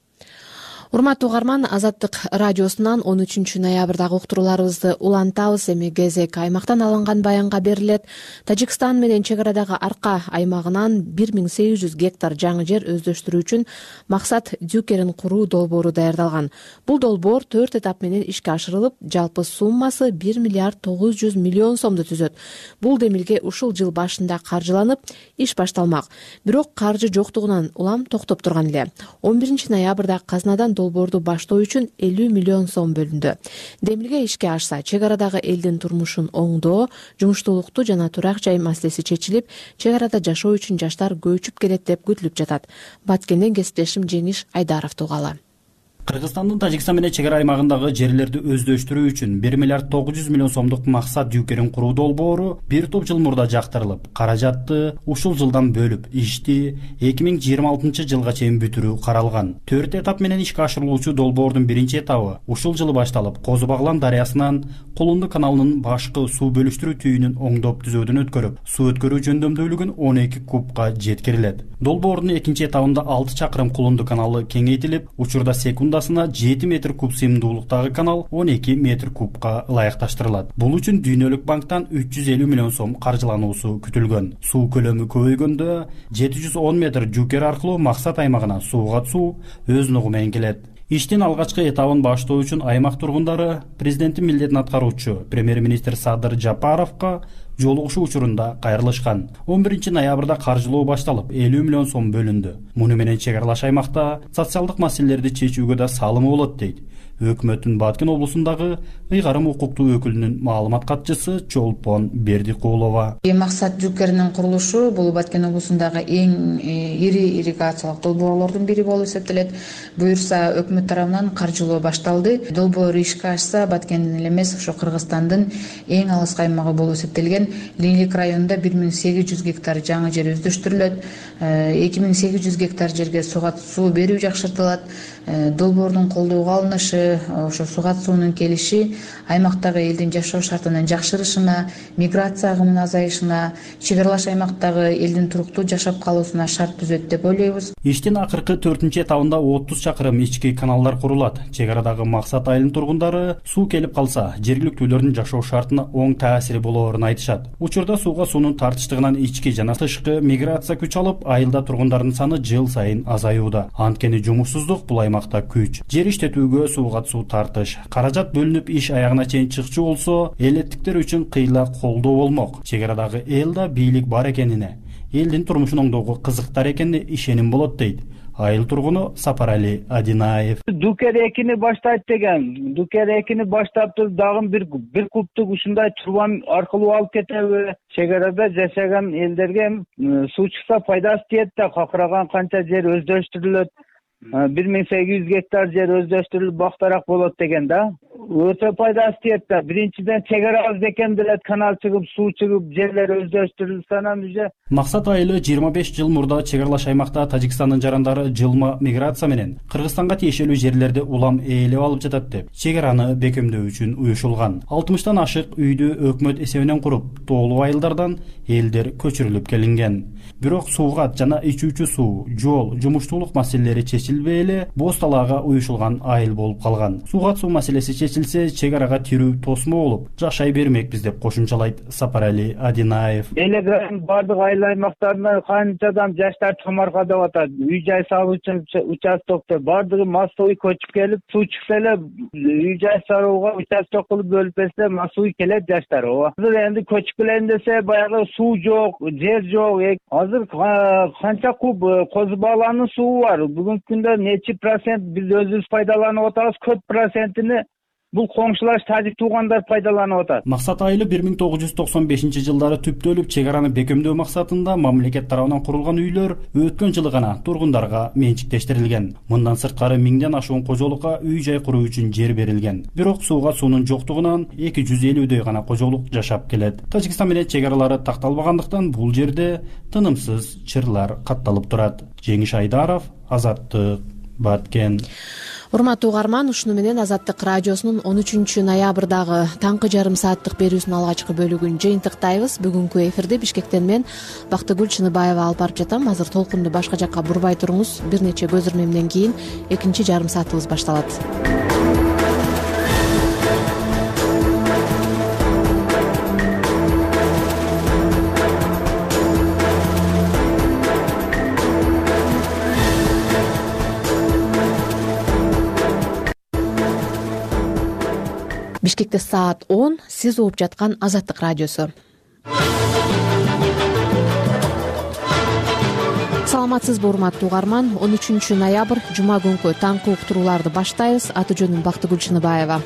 Урматтуу угарман, Азаттык радиосунан он үчүнчү ноябрдагы уктурууларыбызды улантабыз. Эми кезек аймактан алынган баянга берилет. Тажикстан менен чек арадагы арка аймагынан бир миң сегиз жүз гектар жаңы жер өздөштүрүү үчүн максат дюкерин куруу долбоору даярдалган. Бул долбоор төрт этап менен ишке ашырылып, жалпы суммасы бир миллиард тогуз жүз миллион сомду түзөт. Бул демилге ушул жыл башында каржыланып, иш башталмак. Бирок каржы жоктугунан улам токтоп турган эле. он биринчи ноябрда казнадан долбоорду баштоо үчүн элүү миллион сом бөлүндү. Демилге ишке ашса, чек арадагы элдин турмушун оңдоо, жумуштуулукту жана турак жай маселеси чечилип, чек арада жашоо үчүн жаштар көчүп келет деп күтүлүп жатат. Баткенден кесиптешим Жеңиш Айдаровду угалы. Кыргызстандын Тажикстан менен чек ара аймагындагы жерлерди өздөштүрүү үчүн бир миллиард тогуз жүз миллион сомдук максат дюкерин куруу долбоору бир топ жыл мурда жактырылып, каражатты ушул жылдан бөлүп, ишти эки миң жыйырма алтынчы жылга чейин бүтүрүү каралган. төрт этап менен ишке ашырылуучу долбоордун биринчи этабы ушул жылы башталып, Козу Баглан дарыясынан Кулунду каналынын башкы суу бөлүштүрүү түйүнүн оңдоп түзөөдөн өткөрүп, суу өткөрүү жөндөмдүүлүгүн он эки кубка жеткирилет. Долбоордун экинчи этабында алты чакырым Кулунду каналы кеңейтилип, учурда секундасына жети метр куб сыйымдуулуктагы канал он эки метр кубка ылайыкташтырылат. Бул үчүн Дүйнөлүк банктан үч жүз элүү миллион сом каржылануусу күтүлгөн. Суу көлөмү көбөйгөндө жети жүз он метр жүкер аркылуу максат аймагына сууга суу өз нугу менен келет. Иштин алгачкы этабын баштоо үчүн аймак тургундары президенттин милдетин аткаруучу премьер-министр Садыр Жапаровго жолугушуу учурунда кайрылышкан. он биринчи ноябрда каржылоо башталып, элүү миллион сом бөлүндү. Муну менен чек аралаш аймакта социалдык маселелерди чечүүгө да салымы болот дейт өкмөттүн Баткен облусундагы ыйгарым укуктуу өкүлүнүн маалымат катчысы Чолпон Бердикулова. Максат жүкеринин курулушу бул Баткен облусундагы эң ири ирригациялык долбоорлордун бири болуп эсептелет. Буюрса өкмөт тарабынан каржылоо башталды. Долбоор ишке ашса, Баткендин эле эмес, ошо Кыргызстандын эң алыскы аймагы болуп эсептелген. Ленилик районунда бир миң сегиз жүз гектар жаңы жер өздөштүрүлөт. эки миң сегиз жүз гектар жерге суга суу берүү жакшыртылат. Долбоордун колдоого алынышы, ошо суга суунун келиши аймактагы элдин жашоо шартынын жакшырышына, миграция агымынын азайышына, чек аралаш аймактагы элдин туруктуу жашап калуусуна шарт түзөт деп ойлойбуз. Иштин акыркы төртүнчү этабында отуз чакырым ички каналдар курулат. Чек арадагы максат айылынын тургундары суу келип калса, жергиликтүүлөрдүн жашоо шартына оң таасири болоорун айтышат. Учурда сууга суунун тартыштыгынан ички жана тышкы миграция күч алып, айылда тургундардын саны жыл сайын азаюуда. Анткени жумушсуздук бул аймакта күч. Жер иштетүүгө сууга суу тартыш, каражат бөлүнүп иш аягына чейин чыкчу болсо, элеттиктер үчүн кыйла колдоо болмок. Чек арадагы элда бийлик бар экенине, элдин турмушун оңдоого кызыктар экенине ишеним болот дейт айыл тургуну Сапарали Адинаев. Дюкер экини баштайт деген. Дюкер экини баштап туруп дагы бир бир кубтук ушундай турбан аркылуу алып кетеби? Чек арада жашаган элдерге суу чыкса пайдасы тиет да, какыраган канча жер өздөштүрүлөт. бир миң сегиз жүз гектар жер өздөштүрүлүп бактарак болот деген да. Өтө пайдасы тиет да. Биринчиден чек арабыз бекемделет, канал чыгып, суу чыгып, жерлер өздөштүрүлсө анан уже. Максат айылы жыйырма беш жыл мурда чек аралаш аймакта Тажикстандын жарандары жылма миграция менен Кыргызстанга тиешелүү жерлерди улам ээлеп алып жатат деп чек араны бекемдөө үчүн уюшулган. алтымыштан ашык үйдү өкмөт эсебинен куруп, тоолуу айылдардан элдер көчүрүлүп келинген. Бирок сууга жана ичүүчү суу, жол, жумуштуулук маселелери чечилбей эле боз талаага уюшулган айыл болуп калган. Сууга суу маселеси чечилсе, чек арага тирүү тосмо болуп жашай бермекпиз деп кошумчалайт Сапарали Адинаев. Элегран бардык айыл аймактарында канчадан жаштар томаркадап атат. Үй жай салуу үчүн участокто бардыгы массовый көчүп келип, суу чыкса эле үй жай салууга участок кылып бөлүп берсе, массовый келет жаштар. Азыр энди көчүп келем десе, баягы суу жок, жер жок. Азыр канча куб Козу Багландын суу бар. Бүгүнкү күндө нечи процент биз өзүбүз пайдаланып атабыз, көп процентини бул коңшулаш тажик туугандар пайдаланып атат. Максат айылы бир миң тогуз жүз токсон бешинчи жылдары түптөлүп чек араны бекемдөө максатында мамлекет тарабынан курулган үйлөр өткөн жылы гана тургундарга менчиктештирилген. Мындан сырткары миңден ашуун кожолукка үй жай куруу үчүн жер берилген. Бирок сууга суунун жоктугунан эки жүз элүүдөй гана кожолук жашап келет. Тажикстан менен чек аралары такталбагандыктан бул жерде тынымсыз чырлар катталып турат. Жеңиш Айдаров, Азаттык, Баткен. Урматтуу угарман, ушуну менен Азаттык радиосунун он үчүнчү ноябрдагы таңкы жарым сааттык берүүсүнүн алгачкы бөлүгүн жыйынтыктайбыз. Бүгүнкү эфирди Бишкектен мен Бактыгүл Чыныбаева алып барып жатам. Азыр толкунду башка жакка бурбай туруңуз. Бир нече көз ирмемден кийин экинчи жарым саатыбыз башталат. Бишкекте саат он, сиз угуп жаткан Азаттык радиосу. Саламатсызбы урматтуу угарман, он үчүнчү ноябрь жума күнкү таңкы уктурууларды баштайбыз. Аты жөнүм Бактыгүл Чыныбаева.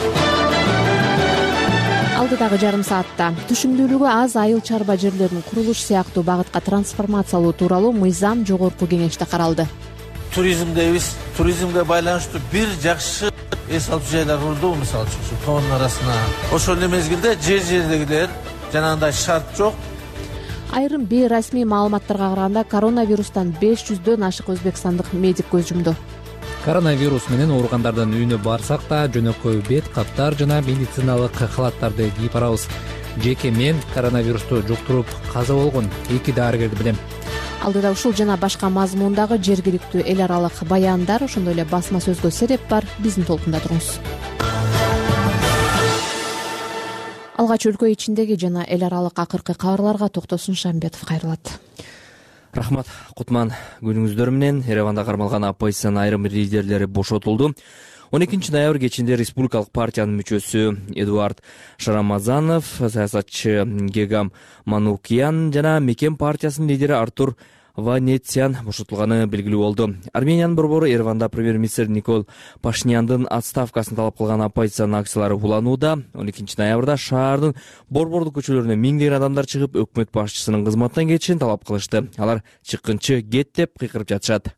Алдыдагы жарым саатта түшүмдүүлүгү аз айыл чарба жерлеринин курулуш сыяктуу багытка трансформациялоо тууралуу мыйзам жогорку кеңеште каралды. Туризм дейбиз, туризмге байланыштуу бир жакшы эс алуу жайлар курулду, мисалы үчүн тоонун арасына. Ошол эле мезгилде жер жердегилер жанагындай шарт жок. Айрым бейрасмий маалыматтарга караганда коронавирустан беш жүздөн ашык өзбекстандык медик көз жумду. Коронавирус менен ооругандардын үйүнө барсак да жөнөкөй бет каптар жана медициналык халаттарды кийип барабыз. Жеке мен коронавирусту жуктуруп каза болгон эки дарыгерди билем. Алдыда ушул жана башка мазмундагы жергиликтүү эл аралык баяндар, ошондой эле басма сөзгө сереп бар. Биздин толкунда туруңуз. Алгач өлкө ичиндеги жана эл аралык акыркы кабарларга Токтосун Шамбетов кайрылат. Рахмат, Кутман. Күнүңүздөр менен Ереванда кармалган оппозициянын айрым лидерлери бошотулду. он экинчи ноябрь кечинде Республикалык партиянын мүчөсү Эдуард Шарамазанов, саясатчы Гегам Манукян жана Мекен партиясынын лидери Артур Ванетсян бошотулганы белгилүү болду. Армениянын борбору Ереванда премьер-министр Никол Пашиняндын отставкасын талап кылган оппозициянын акциялары уланууда. он экинчи ноябрда шаардын борборлук көчөлөрүнө миңдеген адамдар чыгып, өкмөт башчысынын кызматтан кетишин талап кылышты. Алар чыккынчы кет деп кыйкырып жатышат.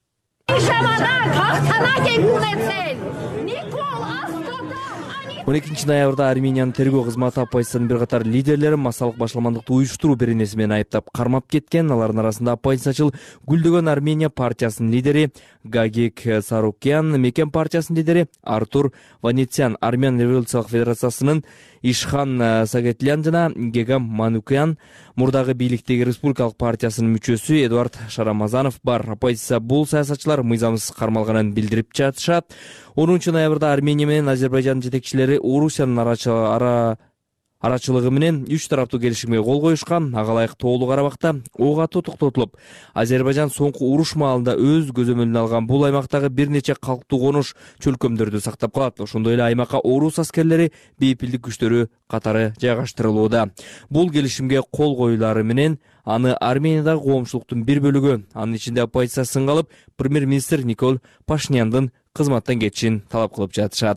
он экинчи ноябрда Армениянын тергөө кызматы оппозициянын бир катар лидерлери массалык башаламандыкты уюштуруу беренеси менен айыптап кармап кеткен. Алардын арасында оппозициячыл Гүлдөгөн Армения партиясынын лидери Гагик Сарукян, Мекен партиясынын лидери Артур Ванетсян, Армян революциялык федерациясынын Ишхан Сагетлян жана Гегам Манукян, мурдагы бийликтеги Республикалык партиясынын мүчөсү Эдуард Шарамазанов бар. Оппозиция бул саясатчылар мыйзамсыз кармалганын билдирип жатышат. онунчу ноябрда Армения менен Азербайжан жетекчилери Орусиянын ара арачылыгы менен үч тараптуу келишимге кол коюшкан. Ага ылайык Тоолуу Карабакта ок атуу токтотулуп, Азербайжан соңку уруш маалында өз көзөмөлүнө алган бул аймактагы бир нече калктуу конуш чөлкөмдөрдү сактап калат. Ошондой эле аймакка орус аскерлери, бейпилдик күчтөрү катары жайгаштырылууда. Бул келишимге кол коюлары менен аны Армениядагы коомчулуктун бир бөлүгү, анын ичинде оппозиция сынга алып, премьер-министр Никол Пашиняндын кызматтан кетишин талап кылып жатышат.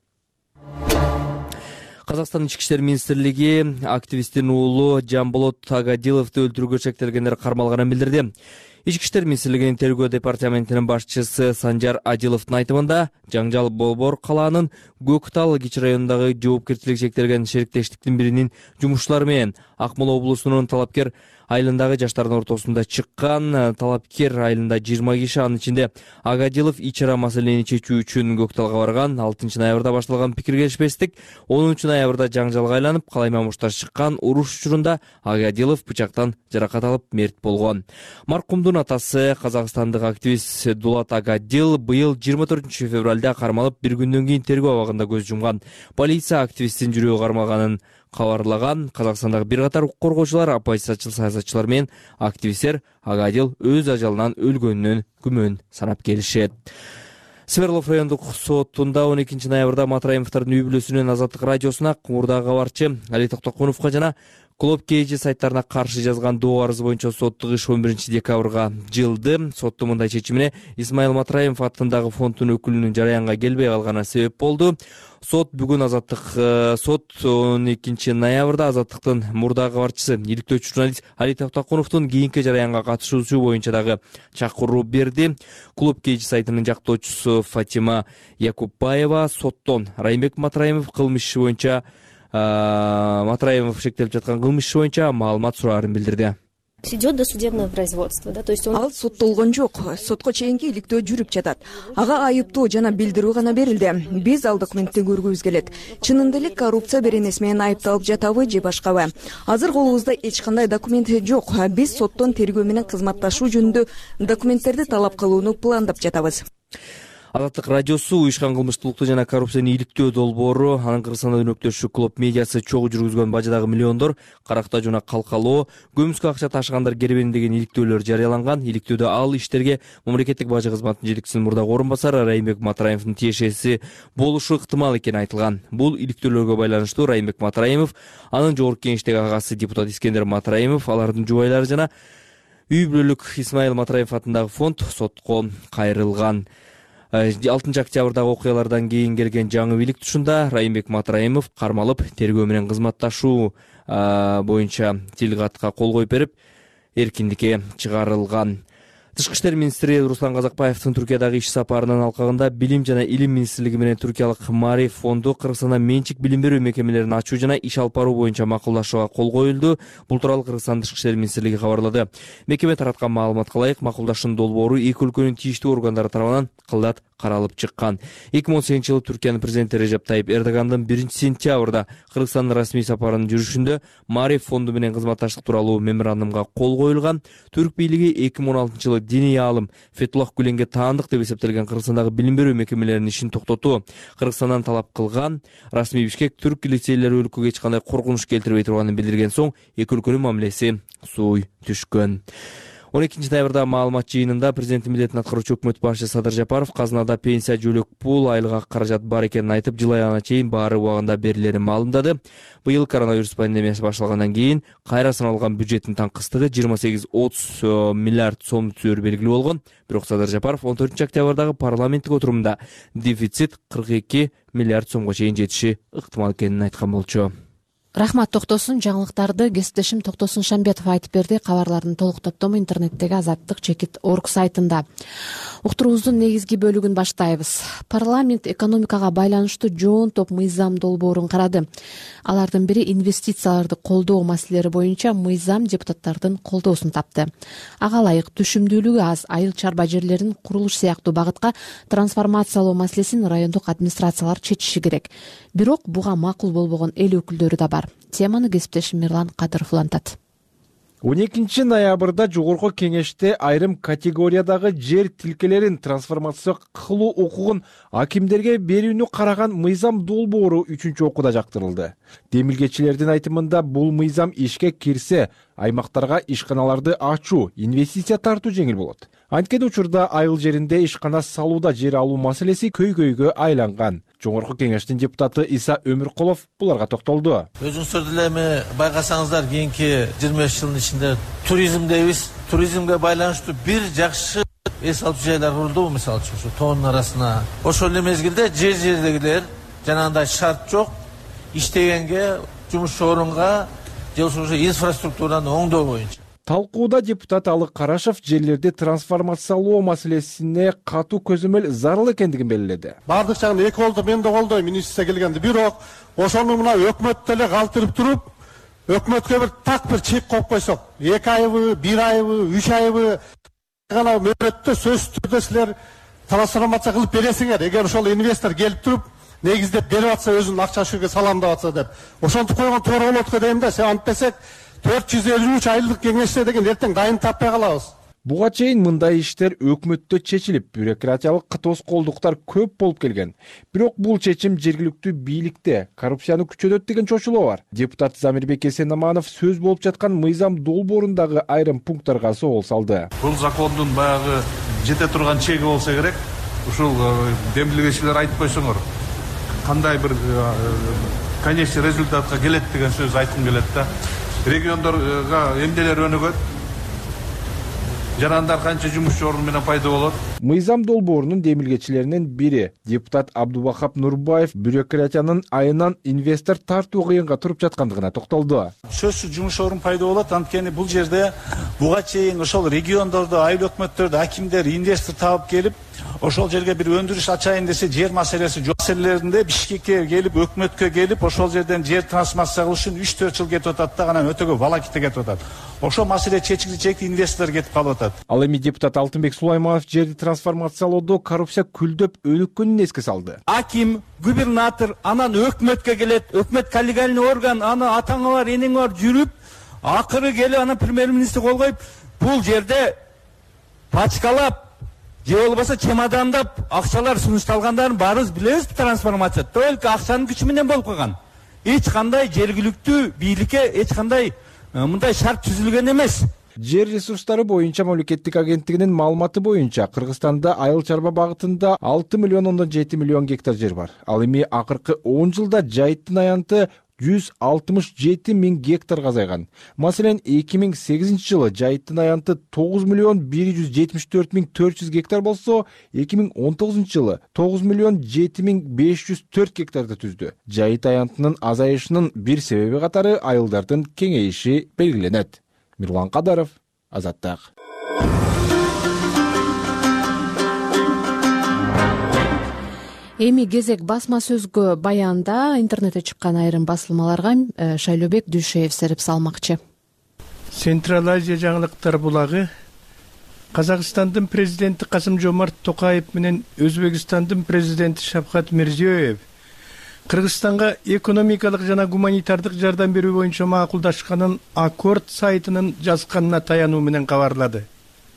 Казакстан Ички иштер министрлиги активисттин уулу Жамболот Агадиловду өлтүрүүгө шектелгендер кармалганын билдирди. Ички иштер министрлигинин тергөө департаментинин башчысы Санжар Адиловдун айтымында, жаңжал Болбор калаанын Көктал кичи районундагы жоопкерчилиги шектелген шериктештиктин биринин жумушчулары менен Акмола облусунун Талапкер айылындагы жаштардын ортосунда чыккан. Талапкер айылында жыйырма киши, анын ичинде Агадилов ич ара маселени чечүү үчүн Көкталга барган. алтынчы ноябрда башталган пикир келишпестик онунчу ноябрда жаңжалга айланып, калайма мушташ чыккан. Уруш учурунда Агадилов бычактан жаракат алып мерт болгон. Маркумдун атасы казакстандык активист Дулат Агадил быйыл жыйырма төртүнчү февралда кармалып, бир күндөн кийин тергөө абагында көз жумган. Полиция активисттин жүрөгү кармалганын кабарлаган. Казакстандагы бир катар укук коргоочулар, оппозициячыл саясатчылар менен активисттер Агадил өз ажалынан өлгөнүнөн күмөн санап келишет. Сверлов райондук сотунда он экинчи ноябрда Матраимовдордун үй бүлөсүнөн Азаттык радиосуна мурдагы кабарчы Али Токтокуновго жана клуб kg сайттарына каршы жазган доо арызы боюнча соттук иш он биринчи декабрга жылды. Соттун мындай чечимине Исмаил Матраимов аттындагы фонддун өкүлүнүн жараянга келбей калганы себеп болду. Сот бүгүн азаттык сот он экинчи ноябрда азаттыктын мурдагы кабарчысы иликтөөчү журналист Али Тавтакуновдун кийинки жараянга катышуусу боюнча дагы чакыруу берди. Клуб kg сайтынын жактоочусу Фатима Якупбаева соттон Райымбек Матраимов кылмыш иши боюнча Матраимов шектелип жаткан кылмыш иши боюнча маалымат сураарын билдирди. Идет досудебное производство, да, то есть он... Ал соттолгон жок, сотко чейинки иликтөө жүрүп жатат. Ага айыптоо жана билдирүү гана берилди. Биз ал документти көргүбүз келет. Чынында эле коррупция беренеси менен айыпталып жатабы же башкабы? Азыр колубузда эч кандай документ жок. Биз соттон тергөө менен кызматташуу жөнүндө документтерди талап кылууну пландап жатабыз. Азаттык радиосу уюшкан кылмыштуулукту жана коррупцияны иликтөө долбоору, анын Кыргызстанда өнөктөшү клуб медиасы чогуу жүргүзгөн бажадагы миллиондор, каракта жана калкалоо, көмүскө акча ташыгандар керебен деген иликтөөлөр жарыяланган. Иликтөөдө ал иштерге мамлекеттик бажы кызматынын жетекчисинин мурдагы орун басары Райымбек Матраимовдун тиешеси болушу ыктымал экени айтылган. Бул иликтөөлөргө байланыштуу Райымбек Матраимов, анын жогорку кеңештеги агасы депутат Искендер Матраимов, алардын жубайлары жана үй бүлөлүк Исмаил Матраимов атындагы фонд сотко кайрылган. алтынчы октябрдагы окуялардан кийин келген жаңы бийлик тушунда Райымбек Матраимов кармалып тергөө менен кызматташуу боюнча тилгатка кол коюп берип, эркиндикке чыгарылган. Тышкы иштер министри Руслан Казакбаевдин Түркиядагы иш сапарынын алкагында Билим жана Илим министрлиги менен Түркиялык Мари фонду Кыргызстанда менчик билим берүү мекемелерин ачуу жана иш алып баруу боюнча макулдашууга кол коюлду. Бул тууралуу Кыргызстан Тышкы иштер министрлиги кабарлады. Мекеме тараткан маалыматка ылайык, макулдашуунун долбоору эки өлкөнүн тийиштүү органдары тарабынан кылдат каралып чыккан. эки миң он сегизинчи жылы Түркиянын президенти Режеп Тайип Эрдогандын биринчи сентябрда Кыргызстандын расмий сапарынын жүрүшүндө Мари фонду менен кызматташтык тууралуу меморандумга кол коюлган. Түрк бийлиги эки миң он алтынчы жылы диний аалым Фетуллах Гүленге таандык деп эсептелген Кыргызстандагы билим берүү мекемелеринин ишин токтотуу Кыргызстандан талап кылган. Расмий Бишкек түрк лицейлери өлкөгө эч кандай коркунуч келтирбей турганын билдирген соң эки өлкөнүн мамилеси сууй түшкөн. он экинчи ноябрда маалымат жыйынында президенттин милдетин аткаруучу өкмөт башчысы Садыр Жапаров казынада пенсия жөлөк пул айлык каражат бар экенин айтып, жыл аягына чейин баары убагында берилерин маалымдады. Быйыл коронавирус пандемиясы башталгандан кийин кайра саналган бюджеттин таңкыстыгы жыйырма сегиз отуз миллиард сом түзөөрү белгилүү болгон. Бирок Садыр Жапаров он төртүнчү октябрдагы парламенттик отурумда дефицит кырк эки миллиард сомго чейин жетиши ыктымал экенин айткан болчу. Рахмат Токтосун. Жаңылыктарды кесиптешим Токтосун Шамбетов айтып берди. Кабарлардын толук топтому интернеттеги азаттык чекит орг сайтында. Уктуруубуздун негизги бөлүгүн баштайбыз. Парламент экономикага байланыштуу жоон топ мыйзам долбоорун карады. Алардын бири инвестицияларды колдоо маселелери боюнча мыйзам депутаттардын колдоосун тапты. Ага ылайык түшүмдүүлүгү аз айыл чарба жерлерин курулуш сыяктуу багытка трансформациялоо маселесин райондук администрациялар чечиши керек. Бирок буга макул болбогон эл өкүлдөрү да бар. Теманы кесиптешим Мирлан Кадыров улантат. он экинчи ноябрда жогорку кеңеште айрым категориядагы жер тилкелерин трансформация кылуу укугун акимдерге берүүнү караган мыйзам долбоору үчүнчү окууда жактырылды. Демилгечилердин айтымында бул мыйзам ишке кирсе, аймактарга ишканаларды ачуу, инвестиция тартуу жеңил болот. Анткени учурда айыл жеринде ишкана салууда жер алуу маселеси көйгөйгө айланган. Жогорку кеңештин депутаты Иса Өмүркулов буларга токтолду. Өзүңүздөр деле эми байкасаңыздар, кийинки жыйырма беш жылдын ичинде туризм дейбиз. Туризмге байланыштуу бир жакшы эс алчу жайлар курулду, мисалы үчүн ушу тоонун арасына. Ошол эле мезгилде жер жердегилер жанагындай шарт жок, иштегенге, жумушчу орунга же ошо инфраструктураны оңдоо боюнча. Талкууда депутат Алык Карашев жерлерди трансформациялоо маселесине катуу көзөмөл зарыл экендигин белгиледи. Бардык жагын эки колдо мен да колдойм инвестиция келгенде. Бирок ошону мына өкмөт деле калтырып туруп, өкмөткө бир так бир чек коюп койсок, эки айбы, бир айбы, үч айбы гана мөөнөттө сөзсүз түрдө силер трансформация кылып бересиңер. Эгер ошол инвестор келип туруп, негиздеп берип атса, өзүнүн акча шүгө салам деп атса деп. Ошентип койгон туура болот го дейм да. Сен антпесек төрт жүз элүү үч айлык кеңеште деген эртең дайын таппай калабыз. Буга чейин мындай иштер өкмөттө чечилип, бюрократиялык тоскоолдуктар көп болуп келген. Бирок бул чечим жергиликтүү бийликте коррупцияны күчөтөт деген чочулоо бар. Депутат Замирбек Эсенаманов сөз болуп жаткан мыйзам долбоорундагы айрым пункттарга соол салды. Бул закондун баягы жете турган чеги болсо керек. Ушул демилгечилер айтып койсоңор, кандай бир конечный результатка келет деген сөз айткым келет да. региондорго эмнелер өнүгөт, жарандар канча жумушчу орун менен пайда болот. Мыйзам долбоорунун демилгечилеринин бири депутат Абдубахап Нурбаев бюрократиянын айынан инвестор тартуу кыйынга туруп жаткандыгына токтолду. Сөзсүз жумуш орун пайда болот, анткени бул жерде буга чейин ошол региондордо, айыл өкмөттөрдө акимдер, инвестор таап келип, ошол жерге бир өндүрүш ачайын десе жер маселеси жок. Маселелеринде Бишкекке келип, өкмөткө келип, ошол жерден жер трансформация кылыш үчүн үч төрт жыл кетип атат да, анан өтө көп волокита кетип атат. Ошол маселе чечиличек, инвестор кетип калып атат. Ал эми депутат Алтынбек Сулайманов жерди трансформациялоодо коррупция күлдөп өнүккөнүн эске салды. Аким, губернатор, анан өкмөткө келет, өкмөт коллегиальный орган, аны атаңа бар, энең бар жүрүп, акыры келип анан премьер-министр кол коюп, бул жерде пачкалап, же болбосо чемодандап акчалар сунушталгандарын баарыбыз билебиз. Трансформация только акчанын күчү менен болуп калган. Эч кандай жергиликтүү бийликке эч кандай мындай шарт түзүлгөн эмес. Жер ресурстары боюнча мамлекеттик агенттигинин маалыматы боюнча Кыргызстанда айыл чарба багытында алты миллион ондон жети миллион гектар жер бар. Ал эми акыркы он жылда жайыттын аянты жүз алтымыш жети миң гектарга азайган. Маселен, эки миң сегизинчи жылы жайыттын аянты тогуз миллион бир жүз жетимиш төрт миң төрт жүз гектар болсо, эки миң он тогузунчу жылы тогуз миллион жети миң беш жүз төрт гектарды түздү. Жайыт аянтынын азайышынын бир себеби катары айылдардын кеңейиши белгиленет. Мирлан Кадаров, Азаттык. Эми кезек басма сөзгө баянда интернетте чыккан айрым басылмаларга Шайлообек Дүйшөев серип салмакчы. Централ Азия жаңылыктар булагы Казакстандын президенти Касым-Жомарт Токаев менен Өзбекстандын президенти Шавкат Мирзиёев Кыргызстанга экономикалык жана гуманитардык жардам берүү боюнча макулдашканын Аккорд сайтынын жазганына таянуу менен кабарлады.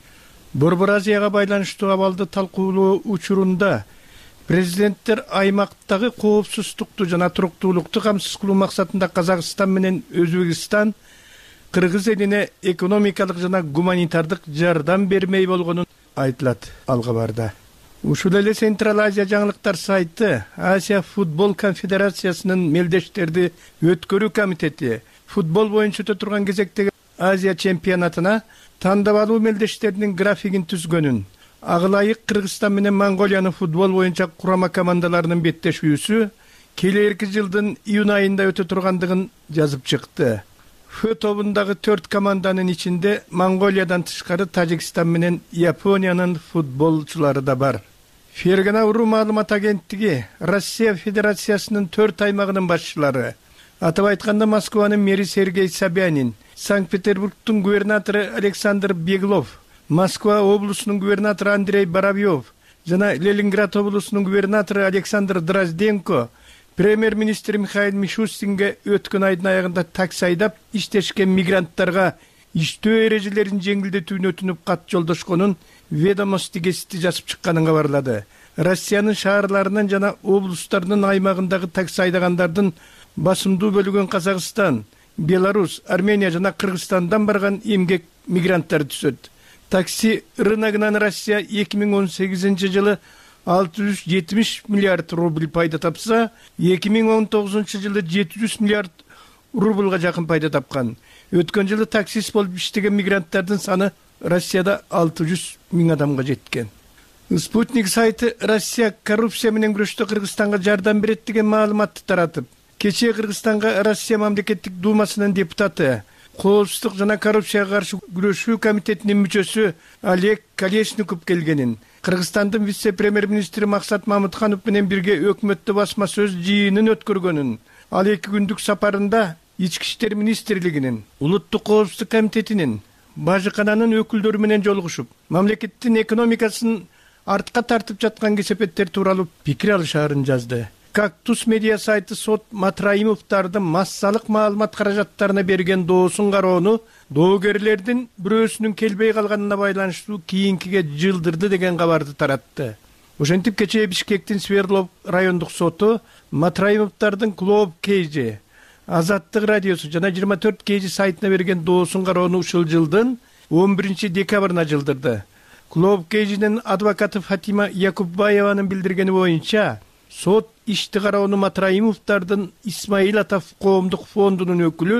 Борбор Азияга байланыштуу абалды талкуулоо учурунда президенттер аймактагы коопсуздукту жана туруктуулукту камсыз кылуу максатында Казакстан менен Өзбекстан Кыргыз элине экономикалык жана гуманитардык жардам бермей болгонун айтылат ал кабарда. Ушул эле Централ Азия жаңылыктар сайты Азия футбол конфедерациясынын мелдештерди өткөрүү комитети футбол боюнча өтө турган кезектеги Азия чемпионатына тандап алуу мелдештеринин графигин түзгөнүн, Агылайык Кыргызстан менен Монголиянын футбол боюнча курама командаларынын беттешүүсү келерки жылдын июнь айында өтө тургандыгын жазып чыкты. Ф тобундагы төрт команданын ичинде Монголиядан тышкары Тажикстан менен Япониянын футболчулары да бар. Фергана Уру маалымат агенттиги Россия Федерациясынын төрт аймагынын башчылары, атап айтканда Москванын мэри Сергей Собянин, Санкт-Петербургдун губернатору Александр Беглов, Москва облусунун губернатору Андрей Боровьев жана Ленинград облусунун губернатору Александр Дрозденко премьер-министр Михаил Мишустинге өткөн айдын аягында такси айдап иштешкен мигранттарга иштөө эрежелерин жеңилдетүүнү өтүнүп кат жолдошконун ведомости гезити жазып чыкканын кабарлады. Россиянын шаарларынын жана облустарынын аймагындагы такси айдагандардын басымдуу бөлүгүн Казакстан, Беларусь, Армения жана Кыргызстандан барган эмгек мигранттар түзөт. Такси рыногунан Россия эки миң он сегизинчи жылы алты жүз жетимиш миллиард рубль пайда тапса, эки миң он тогузунчу жылы жети жүз миллиард рубльга жакын пайда тапкан. Өткөн жылы таксист болуп иштеген мигранттардын саны Россияда алты жүз миң адамга жеткен. Спутник сайты Россия коррупция менен күрөштө Кыргызстанга жардам берет деген маалыматты таратып, кечээ Кыргызстанга Россия мамлекеттик думасынын депутаты, коопсуздук жана коррупцияга каршы күрөшүү комитетинин мүчөсү Олег Колесников келгенин, Кыргызстандын вице-премьер-министри Максат Мамытханов менен бирге өкмөттө басма сөз жыйынын өткөргөнүн, ал эки күндүк сапарында Ички иштер министрлигинин, Улуттук коопсуздук комитетинин, бажыкананын өкүлдөрү менен жолугушуп, мамлекеттин экономикасын артка тартып жаткан кесепеттер тууралуу пикир алышаарын жазды. Кактус медиа сайты сот Матраимовдардын массалык маалымат каражаттарына берген доосун кароону доогерлердин бирөөсүнүн келбей калганына байланыштуу кийинкиге жылдырды деген кабарды таратты. Ошентип кечээ Бишкектин Свердлов райондук соту Матраимовдардын Клоп Кейжи, Азаттык радиосу жана жыйырма төрт Кейжи сайтына берген доосун кароону ушул жылдын он биринчи декабрына жылдырды. Клоп Кейжинин адвокаты Фатима Якуббаеванын билдиргени боюнча, сот ишти кароону Матраимовдардын Исмаил Атов коомдук фондунун өкүлү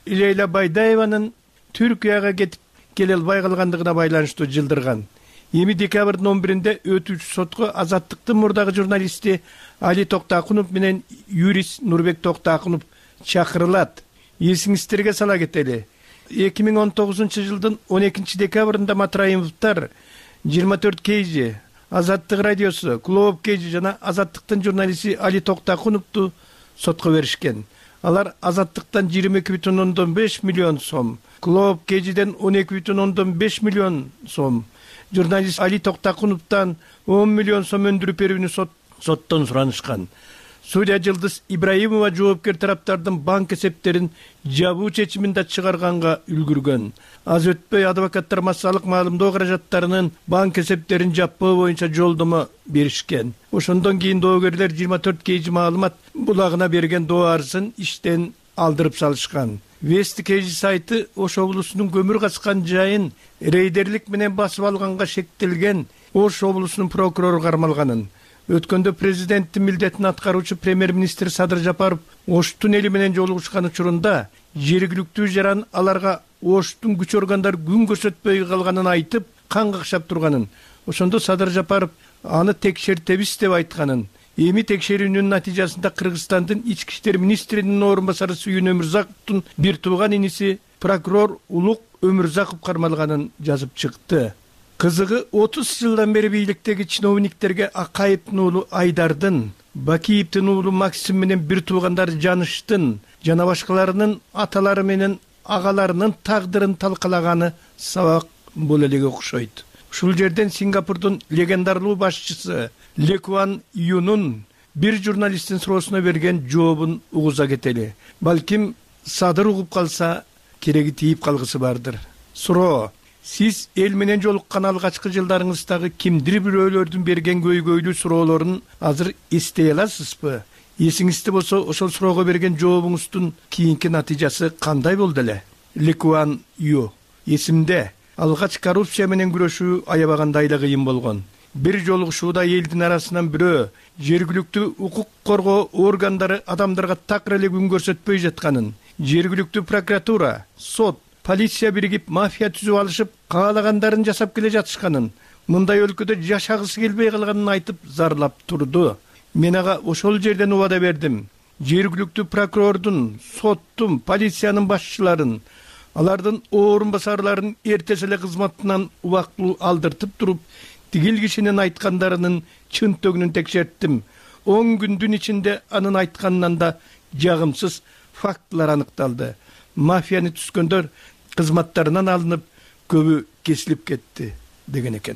Лейла Байдаеванын Түркияга кетип келе албай калгандыгына байланыштуу жылдырган. эми декабрдын он биринде өтүүчү сотко Азаттыктын мурдагы журналисти Али Токтакунов менен юрист Нурбек Токтакунов чакырылат. Эсиңиздерге сала кетели. эки миң он тогузунчу жылдын он экинчи декабрында Матраимовдор жыйырма төрт кей Азаттык радиосу, Клооп кей жана Азаттыктын журналисти Али Токтакуновду сотко беришкен. Алар Азаттыктан жыйырма эки бүтүн ондон беш миллион сом, Клооп кейден он эки бүтүн ондон беш миллион сом, журналист Али Токтакуновдон он миллион сом өндүрүп берүүнү сот, соттон суранышкан. Судья Жылдыз Ибраимова жоопкер тараптардын банк эсептерин жабуу чечимин да чыгарганга үлгүргөн. Аз өтпөй адвокаттар массалык маалымдоо каражаттарынын банк эсептерин жаппоо боюнча жолдомо беришкен. Ошондон кийин доогерлер жыйырма төрт кей маалымат булагына берген доо арызын иштен алдырып салышкан. Вести кей сайты Ош облусунун көмүр качкан жайын рейдерлик менен басып алганга шектелген Ош облусунун прокурору кармалганын. Өткөндө президенттин милдетин аткаруучу премьер-министр Садыр Жапаров Оштун эли менен жолугушкан учурунда жергиликтүү жаран аларга Оштун күч органдары күн көрсөтпөй калганын айтып, кан какшап турганын. Ошондо Садыр Жапаров аны текшертебиз деп айтканын. Эми текшерүүнүн натыйжасында Кыргызстандын ички иштер министринин орун басары Сүйүн Өмүрзаковдун бир тууган иниси прокурор Улук Өмүрзаков кармалганын жазып чыкты. Кызыгы отуз жылдан бери бийликтеги чиновниктерге Акаевдин уулу Айдардын, Бакиевдин уулу Максим менен бир туугандары Жаныштын жана башкаларынын аталары менен агаларынын тагдырын талкалаганы сабак боло эле окшойт. Ушул жерден Сингапурдун легендарлуу башчысы Ли Куан Юнун бир журналисттин суроосуна берген жообун угуза кетели. Балким Садыр угуп калса кереги тийип калгысы бардыр. Суроо: сиз эл менен жолуккан алгачкы жылдарыңыздагы кимдир бирөөлөрдүн берген көйгөйлүү суроолорун азыр эстей аласызбы? Эсиңизде болсо, ошол суроого берген жообуңуздун кийинки натыйжасы кандай болду эле? Ли Куан Ю: эсимде. Алгач коррупция менен күрөшүү аябагандай эле кыйын болгон. Бир жолугушууда элдин арасынан бирөө жергиликтүү укук коргоо органдары адамдарга такыр эле күн көрсөтпөй жатканын, жергиликтүү прокуратура, сот, полиция биригип мафия түзүп алышып, каалагандарын жасап келе жатышканын, мындай өлкөдө жашагысы келбей калганын айтып зарлап турду. Мен ага ошол жерден убада бердим. Жергиликтүү прокурордун, соттун, полициянын башчыларын, алардын орун басарларын эртеси эле кызматынан убактылуу алдыртып туруп, тигил кишинин айткандарынын чын төгүнүн текшерттим. он күндүн ичинде анын айтканынан да жагымсыз фактылар аныкталды. Мафияны түскөндөр кызматтарынан алынып, көбү кесилип кетти деген экен.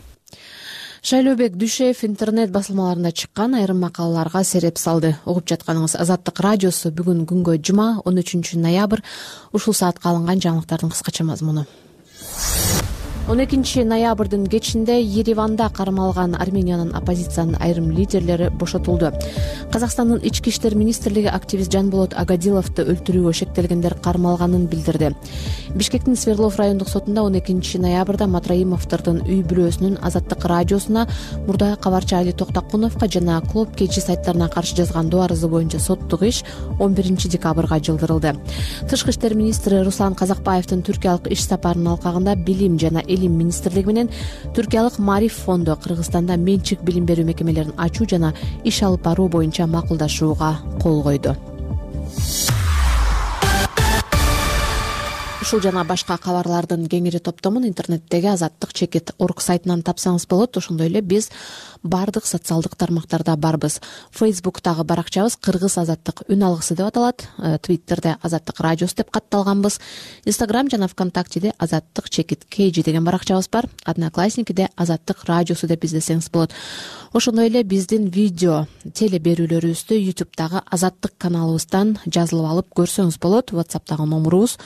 Шайлообек Дүйшеев интернет басылмаларында чыккан айрым макалаларга сереп салды. Угуп жатканыңыз Азаттык радиосу. Бүгүн күнгө жума он үчүнчү ноябрь. Ушул саатка алынган жаңылыктардын кыскача мазмуну. он экинчи ноябрдын кечинде Ереванда кармалган Армениянын оппозициянын айрым лидерлери бошотулду. Казакстандын ички иштер министрлиги активист Жанболот Агадиловду өлтүрүүгө шектелгендер кармалганын билдирди. Бишкектин Свердлов райондук сотунда он экинчи ноябрда Матраимовдордун үй бүлөсүнүн Азаттык радиосуна, мурдагы кабарчы Али Токтакуновго жана Клооп кей сайттарына каршы жазган доо арызы боюнча соттук иш он биринчи декабрга жылдырылды. Тышкы иштер министри Руслан Казакбаевдин Түркиялык иш сапарынын алкагында билим жана Элим министрлиги менен Түркиялык Мариф фонду Кыргызстанда менчик билим берүү мекемелерин ачуу жана иш алып баруу боюнча макулдашууга кол койду. Ушул жана башка кабарлардын кеңири топтомун интернеттеги азаттык чекит точка орг сайтынан тапсаңыз болот. Ошондой эле биз бардык социалдык тармактарда барбыз. Фейсбуктагы баракчабыз Кыргыз азаттык үн алгысы деп аталат. Твиттерде Азаттык радиосу деп катталганбыз. Инстаграм жана ВКонтактеде Азаттык чекит кей жи деген баракчабыз бар. Одноклассникиде Азаттык радиосу деп издесеңиз болот. Ошондой эле биздин видео теле берүүлөрүбүздү ютубтагы Азаттык каналыбыздан жазылып алып көрсөңүз болот. WhatsApp'тагы номурубуз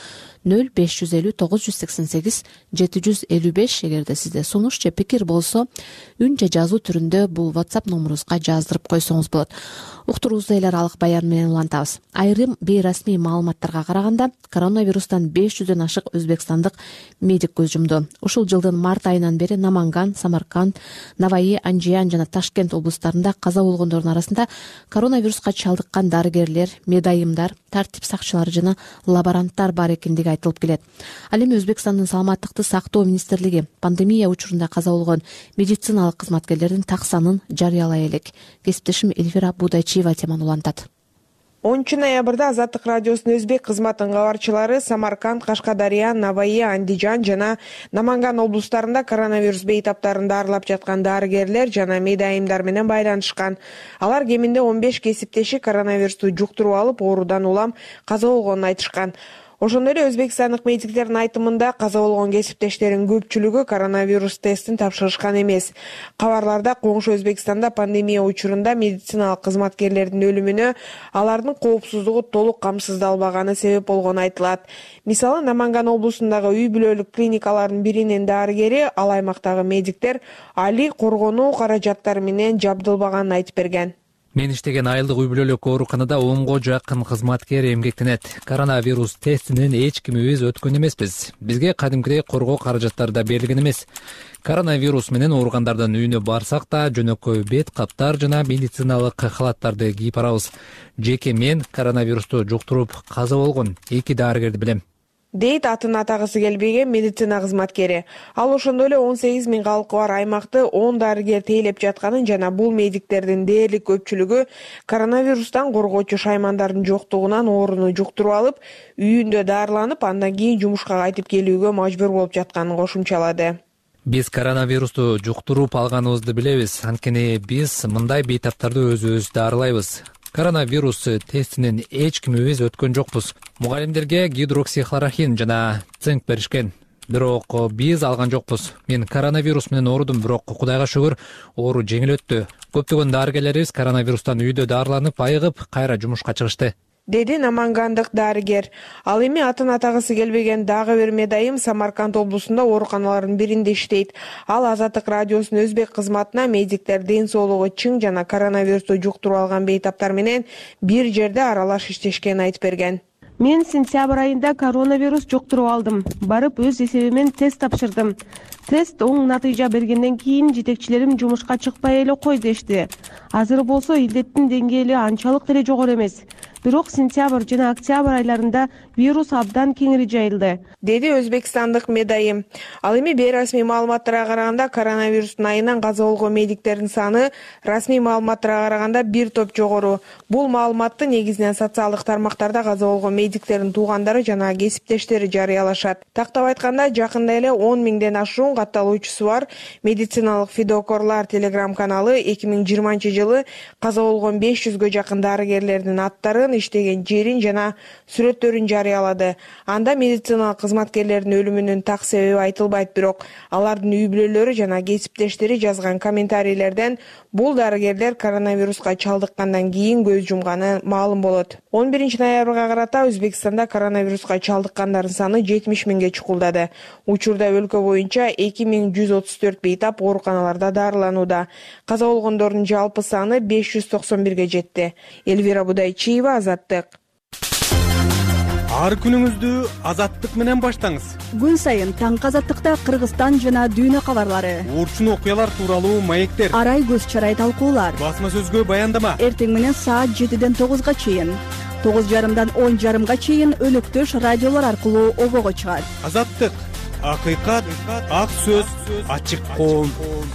нөл беш жүз элүү тогуз жүз сексен сегиз жети жүз элүү беш. Эгерде сизде сунуш же пикир болсо үн же жазуу түрүндө бул WhatsApp номерубузга жаздырып койсоңуз болот. Уктуруубузду эл аралык баян менен улантабыз. Айрым бейрасмий маалыматтарга караганда коронавирустан беш жүздөн ашык өзбекстандык медик көз жумду. Ушул жылдын март айынан бери Наманган, Самарканд, Наваи, Анжиян жана Ташкент облустарында каза болгондордун арасында коронавируска чалдыккан дарыгерлер, медайымдар, тартип сакчылары жана лаборанттар бар экендиги айтылып келет. Ал эми Өзбекстандын саламаттыкты сактоо министрлиги пандемия учурунда каза болгон медициналык кызматкерлердин так санын жарыялай элек. Кесиптешим Эльвира Будайчиева теманы улантат. онунчу ноябрда Азаттык радиосунун өзбек кызматынын кабарчылары Самарканд, Кашкадария, Наваи, Андижан жана Наманган облустарында коронавирус бейтаптарын дарылап жаткан дарыгерлер жана медайымдар менен байланышкан. Алар кеминде он беш кесиптеши коронавирусту жуктуруп алып, оорудан улам каза болгонун айтышкан. Ошондой эле өзбекстандык медиктердин айтымында каза болгон кесиптештердин көпчүлүгү коронавирус тестин тапшырышкан эмес. Кабарларда коңшу Өзбекстанда пандемия учурунда медициналык кызматкерлердин өлүмүнө алардын коопсуздугу толук камсыздалбаганы себеп болгону айтылат. Мисалы, Наманган облусундагы үй бүлөлүк клиникалардын биринин дарыгери ал аймактагы медиктер али коргонуу каражаттары менен жабдылбаганын айтып берген. Мен иштеген айылдык үй бүлөлүк ооруканада онго жакын кызматкер эмгектенет. Коронавирус тестинен эч кимибиз өткөн эмеспиз. Бизге кадимкидей коргоо каражаттары да берилген эмес. Коронавирус менен ооругандардын үйүнө барсак да жөнөкөй бет каптар жана медициналык халаттарды кийип барабыз. Жеке мен коронавирусту жуктуруп каза болгон эки дарыгерди билем, дейт атын атагысы келбеген медицина кызматкери. Ал ошондой эле он сегиз миң калкы бар аймакты он дарыгер тейлеп жатканын жана бул медиктердин дээрлик көпчүлүгү коронавирустан коргоочу шаймандардын жоктугунан ооруну жуктуруп алып, үйүндө дарыланып, андан кийин жумушка кайтып келүүгө мажбур болуп жатканын кошумчалады. Биз коронавирусту жуктуруп алганыбызды билебиз, анткени биз мындай бейтаптарды өзүбүз дарылайбыз. Коронавирус тестинен эч кимибиз өткөн жокпуз. Мугалимдерге гидроксихлорохин жана цинк беришкен. Бирок биз алган жокпуз. Мен коронавирус менен оорудум, бирок Кудайга шүгүр, оору жеңил өттү. Көптөгөн дарыгерлерибиз коронавирустан үйдө дарыланып, айыгып, кайра жумушка чыгышты, деди намангандык дарыгер. Ал эми атын атагысы келбеген дагы бир медайым Самарканд облусунда ооруканалардын биринде иштейт. Ал Азаттык радиосунун өзбек кызматына медиктер ден соолугу чың жана коронавирусту жуктуруп алган бейтаптар менен бир жерде аралаш иштешкенин айтып берген. Мен сентябрь айында коронавирус жуктуруп алдым. Барып өз эсебимен тест тапшырдым. Тест оң натыйжа бергенден кийин жетекчилерим жумушка чыкпай эле кой дешти. Азыр болсо илдеттин деңгээли анчалык деле жогору эмес. Бирок сентябрь жана октябрь айларында вирус абдан кеңири жайылды, деди өзбекстандык медайым. Ал эми бейрасмий маалыматтарга караганда коронавирустун айынан каза болгон медиктердин саны расмий маалыматтарга караганда бир топ жогору. Бул маалыматты негизинен социалдык тармактарда каза болгон медиктердин туугандары жана кесиптештери жарыялашат. Тактап айтканда, жакында эле он миңден ашуун катталуучусу бар медициналык фидокорлар телеграм каналы эки миң жыйырманчы жылы каза болгон беш жүзгө жакын дарыгерлердин аттарын, иштеген жерин жана сүрөттөрүн жарыялады. Анда медициналык кызматкерлердин өлүмүнүн так себеби айтылбайт, бирок алардын үй бүлөлөрү жана кесиптештери жазган комментарийлерден бул дарыгерлер коронавируска чалдыккандан кийин көз жумганы маалым болот. он биринчи ноябрга карата Өзбекстанда коронавируска чалдыккандардын саны жетимиш миңге чукулдады. Учурда өлкө боюнча эки миң жүз отуз төрт бейтап ооруканаларда дарыланууда. Каза болгондордун жалпы саны беш жүз токсон бирге жетти. Эльвира Будайчиева, Азаттык. Ар күнүңүздү Азаттык менен баштаңыз. Күн сайын таңкы Азаттыкта Кыргызстан жана дүйнө кабарлары, урчун окуялар тууралуу маектер, арай көз чарай талкуулар, басма сөзгө баяндама. Эртең менен саат жетиден тогузга чейин, тогуз жарымдан он жарымга чейин өнөктөш радиолор аркылуу обого чыгат. Азаттык, акыйкат, ак сөз, ачык коом.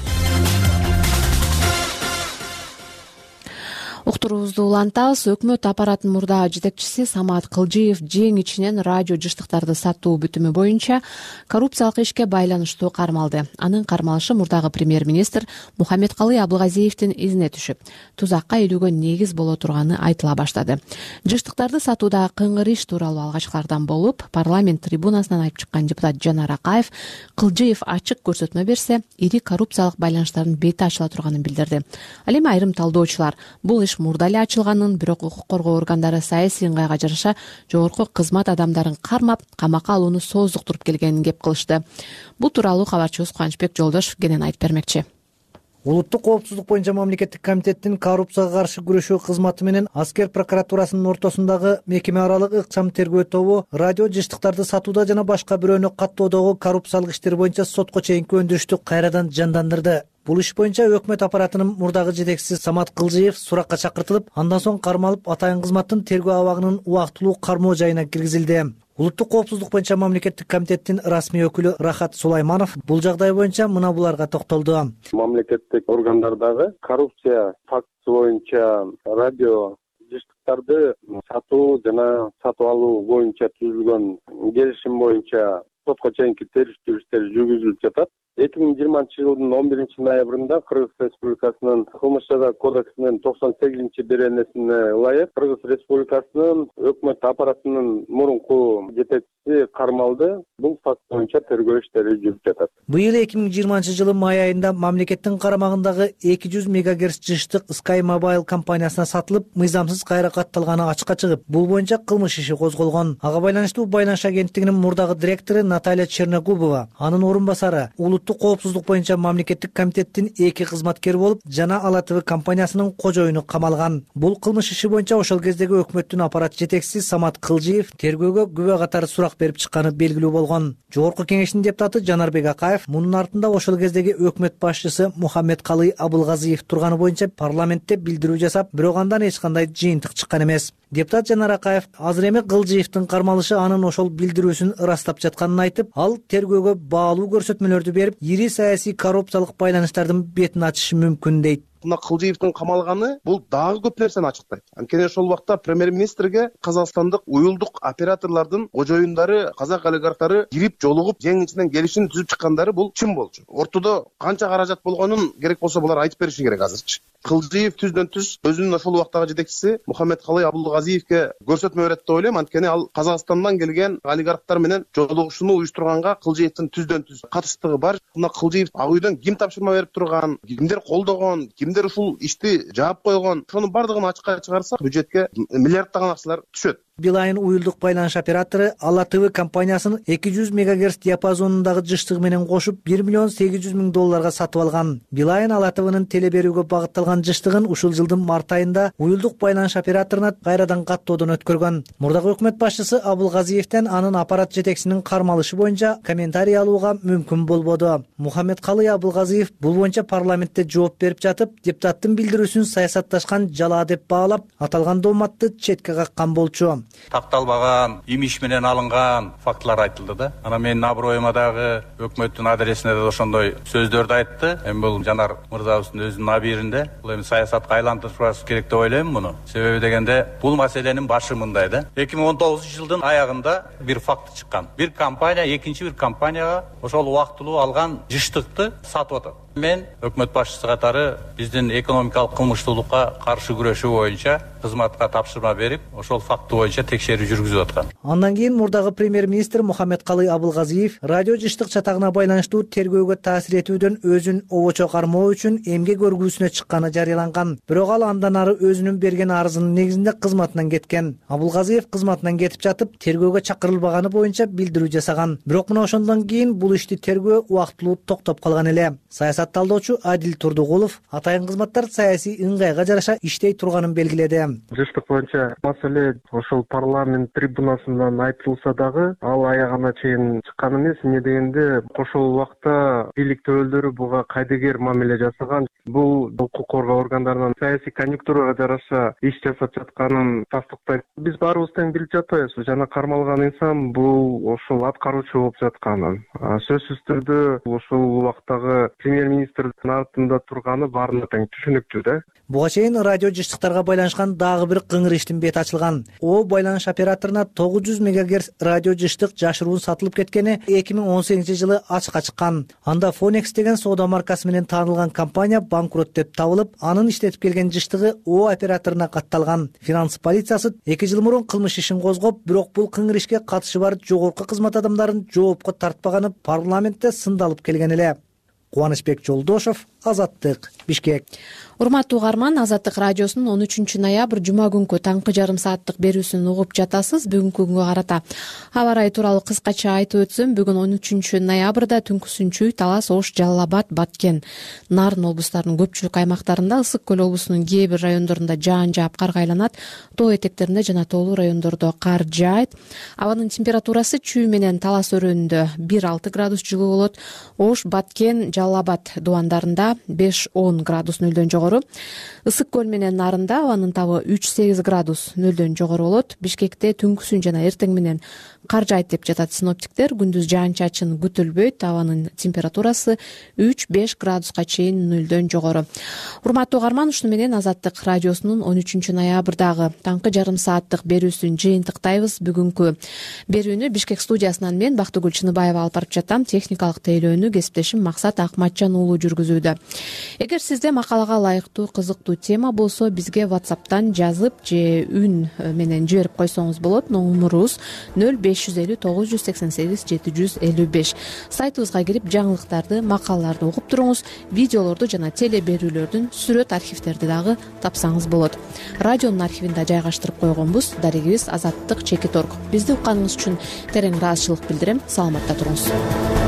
Уктуруубузду улантабыз. Өкмөт аппаратынын мурдагы жетекчиси Самат Кылжиев жең ичинен радио жыштыктарды сатуу бүтүмү боюнча коррупциялык ишке байланыштуу кармалды. Анын кармалышы мурдагы премьер-министр Мухаммедкалый Абылгазиевдин изине түшүп, тузакка илүүгө негиз боло турганы айтыла баштады. Жыштыктарды сатуудагы кыңгыр иш тууралуу алгачкылардан болуп, парламент трибунасынан айтып чыккан депутат Жанар Акаев Кылжиев ачык көрсөтмө берсе, ири коррупциялык байланыштардын бети ачыла турганын билдирди. Ал эми айрым талдоочулар бул иш иш мурда эле ачылганын, бирок укук коргоо органдары саясий ыңгайга жараша жогорку кызмат адамдарын кармап, камакка алууну сооздуктуруп келгенин кеп кылышты. Бул тууралуу кабарчыбыз Кубанычбек Жолдошов кенен айтып бермекчи. Улуттук коопсуздук боюнча мамлекеттик комитеттин коррупцияга каршы күрөшүү кызматы менен аскер прокуратурасынын ортосундагы мекеме аралык ыкчам тергөө тобу радио жыштыктарды сатууда жана башка бирөөнү каттоодогу коррупциялык иштер боюнча сотко чейинки өндүрүштү кайрадан жандандырды. Бул иш боюнча өкмөт аппаратынын мурдагы жетекчиси Самат Кылжиев суракка чакыртылып, андан соң кармалып атайын кызматтын тергөө абагынын убактылуу кармоо жайына киргизилди. Улуттук коопсуздук боюнча мамлекеттик комитеттин расмий өкүлү Рахат Сулайманов бул жагдай боюнча мына буларга токтолду. Мамлекеттик органдардагы коррупция фактысы боюнча радио жыштыктарды сатуу жана сатып алуу боюнча түзүлгөн келишим боюнча сотко чейинки териштирүү иштери жүргүзүлүп жатат. эки миң жыйырманчы жылдын он биринчи ноябрында Кыргыз Республикасынын Кылмыш жаза кодексинин токсон сегизинчи беренесине ылайык Кыргыз Республикасынын өкмөт аппаратынын мурунку жетекчиси кармалды. Бул факт боюнча тергөө иштери жүрүп жатат. Быйыл эки миң жыйырманчы жылы май айында мамлекеттин карамагындагы эки жүз мегагерц жыштык Sky Mobile компаниясына сатылып, мыйзамсыз кайра катталганы ачыкка чыгып, бул боюнча кылмыш иши козголгон. Ага байланыштуу Байланыш агенттигинин мурдагы директору Наталья Черногубова, анын орун басары улуттук коопсуздук боюнча мамлекеттик комитеттин эки кызматкери болуп, жана Ала ТВ компаниясынын кожоюну камалган. Бул кылмыш иши боюнча ошол кездеги өкмөттүн аппарат жетекчиси Самат Кылжиев тергөөгө күбө катары сурак берип чыкканы белгилүү болгон. Жогорку кеңештин депутаты Жанарбек Акаев мунун артында ошол кездеги өкмөт башчысы Мухаммедкалый Абылгазиев турганы боюнча парламентте билдирүү жасап, бирок андан эч кандай жыйынтык чыккан эмес. Депутат Жанар Акаев азыр эми Кылжиевдин кармалышы анын ошол билдирүүсүн ырастап жатканын айтып, ал тергөөгө баалуу көрсөтмөлөрдү берип, ири саясий коррупциялык байланыштардын бетин ачышы мүмкүн дейт. Мына Кылжиевдин камалганы бул дагы көп нерсени ачыктайт. Анткени ошол убакта премьер-министрге казакстандык уюлдук операторлордун кожоюндары, казак олигархтары кирип жолугуп, жең ичинен келишим түзүп чыккандары бул чын болчу. Ортодо канча каражат болгонун керек болсо булар айтып бериши керек азырчы. Кылжиев түздөн түз өзүнүн ошол убактагы жетекчиси Мухаммедкалый Абылгазиевке көрсөтмө берет деп ойлойм. Анткени ал Казакстандан келген олигархтар менен жолугушууну уюштурганга Кылжиевдин түздөн түз катыштыгы бар. Мына Кылжиев ак үйдөн ким тапшырма берип турган, кимдер колдогон, кимдер ушул ишти жаап койгон, ошонун бардыгын ачыкка чыгарсак, бюджетке миллиарддаган акчалар түшөт. Билайын уюлдук байланыш оператору Ала ТВ компаниясынын эки жүз мегагерц диапазонундагы жыштыгы менен кошуп бир миллион сегиз жүз миң долларга сатып алган. Билайын Ала ТВнын теле берүүгө багытталган жыштыгын ушул жылдын март айында уюлдук байланыш операторуна кайрадан каттоодон өткөргөн. Мурдагы өкмөт башчысы Абылгазиевден анын аппарат жетекчисинин кармалышы боюнча комментарий алууга мүмкүн болбоду. Мухаммедкалый Абылгазиев бул боюнча парламентте жооп берип жатып, депутаттын билдирүүсүн саясатташкан жала деп баалап, аталган дооматты четке каккан болчу. Такталбаган, имиш менен алынган фактылар айтылды да. Ана менин аброюма дагы өкмөттүн адресине да ошондой сөздөрдү айтты. Эми бул Жанар мырзабыздын өзүнүн абийиринде. Бул эми саясатка айлантырышыбыз керек деп ойлойм муну. Себеби дегенде бул маселенин башы мындай да. эки миң он тогузунчу жылдын аягында бир факт чыккан. Бир компания экинчи бир компанияга ошол убактылуу алган жыштыкты сатып атат. Мен өкмөт башчысы катары биздин экономикалык кылмыштуулукка каршы күрөшүү боюнча кызматка тапшырма берип, ошол факты боюнча текшерүү жүргүзүп аткан. Андан кийин мурдагы премьер-министр Мухаммедкалый Абылгазиев радио жыштык чатагына байланыштуу тергөөгө таасир этүүдөн өзүн обочо кармоо үчүн эмгек өргүүсүнө чыкканы жарыяланган. Бирок ал андан ары өзүнүн берген арызынын негизинде кызматынан кеткен. Абылгазиев кызматынан кетип жатып, тергөөгө чакырылбаганы боюнча билдирүү жасаган. Бирок мына ошондон кийин бул ишти тергөө убактылуу токтоп калган эле. Саясат талдоочу Адил Турдугулов атайын кызматтар саясий ыңгайга жараша иштей турганын белгиледи. Жыштык боюнча маселе ошол парламент трибунасынан айтылса дагы ал аягына чейин чыккан эмес. Эмне дегенде ошол убакта бийлик төбөлдөрү буга кайдыгер мамиле жасаган. Бул укук коргоо органдарынын саясий конъюнктурага жараша иш жасап жатканын тастыктайт. Биз баарыбыз тең билип жатпайбыз, жана кармалган инсан бул ошол аткаруучу болуп жатканын. Сөзсүз түрдө ошол убактагы премьер-министрдин артында турганы баарына тең түшүнүктүү да. Буга чейин радио жыштыктарга байланышкан дагы бир кыңыр иштин бети ачылган. О байланыш операторуна тогуз жүз мегагерц радио жыштык жашыруун сатылып кеткени эки миң он сегизинчи жылы ачыкка чыккан. Анда Phonex деген соода маркасы менен таанылган компания банкрот деп табылып, анын иштетип келген жыштыгы О операторуна катталган. Финанс полициясы эки жыл мурун кылмыш ишин козгоп, бирок бул кыңыр ишке катышы бар жогорку кызмат адамдарын жоопко тартпаганы парламентте сындалып келген эле. Кубанычбек Жолдошов, Азаттык, Бишкек. Урматтуу угарман, Азаттык радиосунун он үчүнчү ноябрь жума күнкү таңкы жарым сааттык берүүсүн угуп жатасыз. Бүгүнкү күнгө карата аба ырайы тууралуу кыскача айтып өтсөм, бүгүн он үчүнчү ноябрда Түнкүсүнчүй, Талас, Ош, Жалал Абад, Баткен, Нарын облустарынын көпчүлүк аймактарында, Ысык көл облусунун кээ бир райондорунда жаан жаап карга айланат. Тоо этектеринде жана тоолуу райондордо кар жаайт. Абанын температурасы Чүй менен Талас өрөөнүндө бир алты градус жылуу болот. Ош, Баткен, Жалал Абад дубандарында беш он градус нөлдөн жогору. Ысык көл менен Нарында абанын табы үч сегиз градус нөлдөн жогору болот. Бишкекте түнкүсүн жана эртең менен кар жаайт деп жатат синоптиктер. Күндүз жаан-чачын күтүлбөйт. Абанын температурасы үч беш градуска чейин нөлдөн жогору. Урматтуу угарман, ушуну менен Азаттык радиосунун он үчүнчү ноябрдагы таңкы жарым сааттык берүүсүн жыйынтыктайбыз. Бүгүнкү берүүнү Бишкек студиясынан мен Бактыгүл Чыныбаева алып барып жатам. Техникалык тейлөөнү кесиптешим Максат Акматжан уулу жүргүзүүдө. Эгер сизде макалага ылайыктуу, кызыктуу тема болсо, бизге WhatsApp'тан жазып же үн менен жиберип койсоңуз болот. Номурубуз нөл беш жүз элүү тогуз жүз сексен сегиз жети жүз элүү беш. Сайтыбызга кирип жаңылыктарды, макалаларды окуп туруңуз. Видеолорду жана теле берүүлөрдүн сүрөт архивдерди дагы тапсаңыз болот. Радионун архивинде жайгаштырып койгонбуз. Дарегибиз Азаттык чекит точка орг. Бизди укканыңыз үчүн терең ыраазычылык билдирем. Саламатта туруңуз.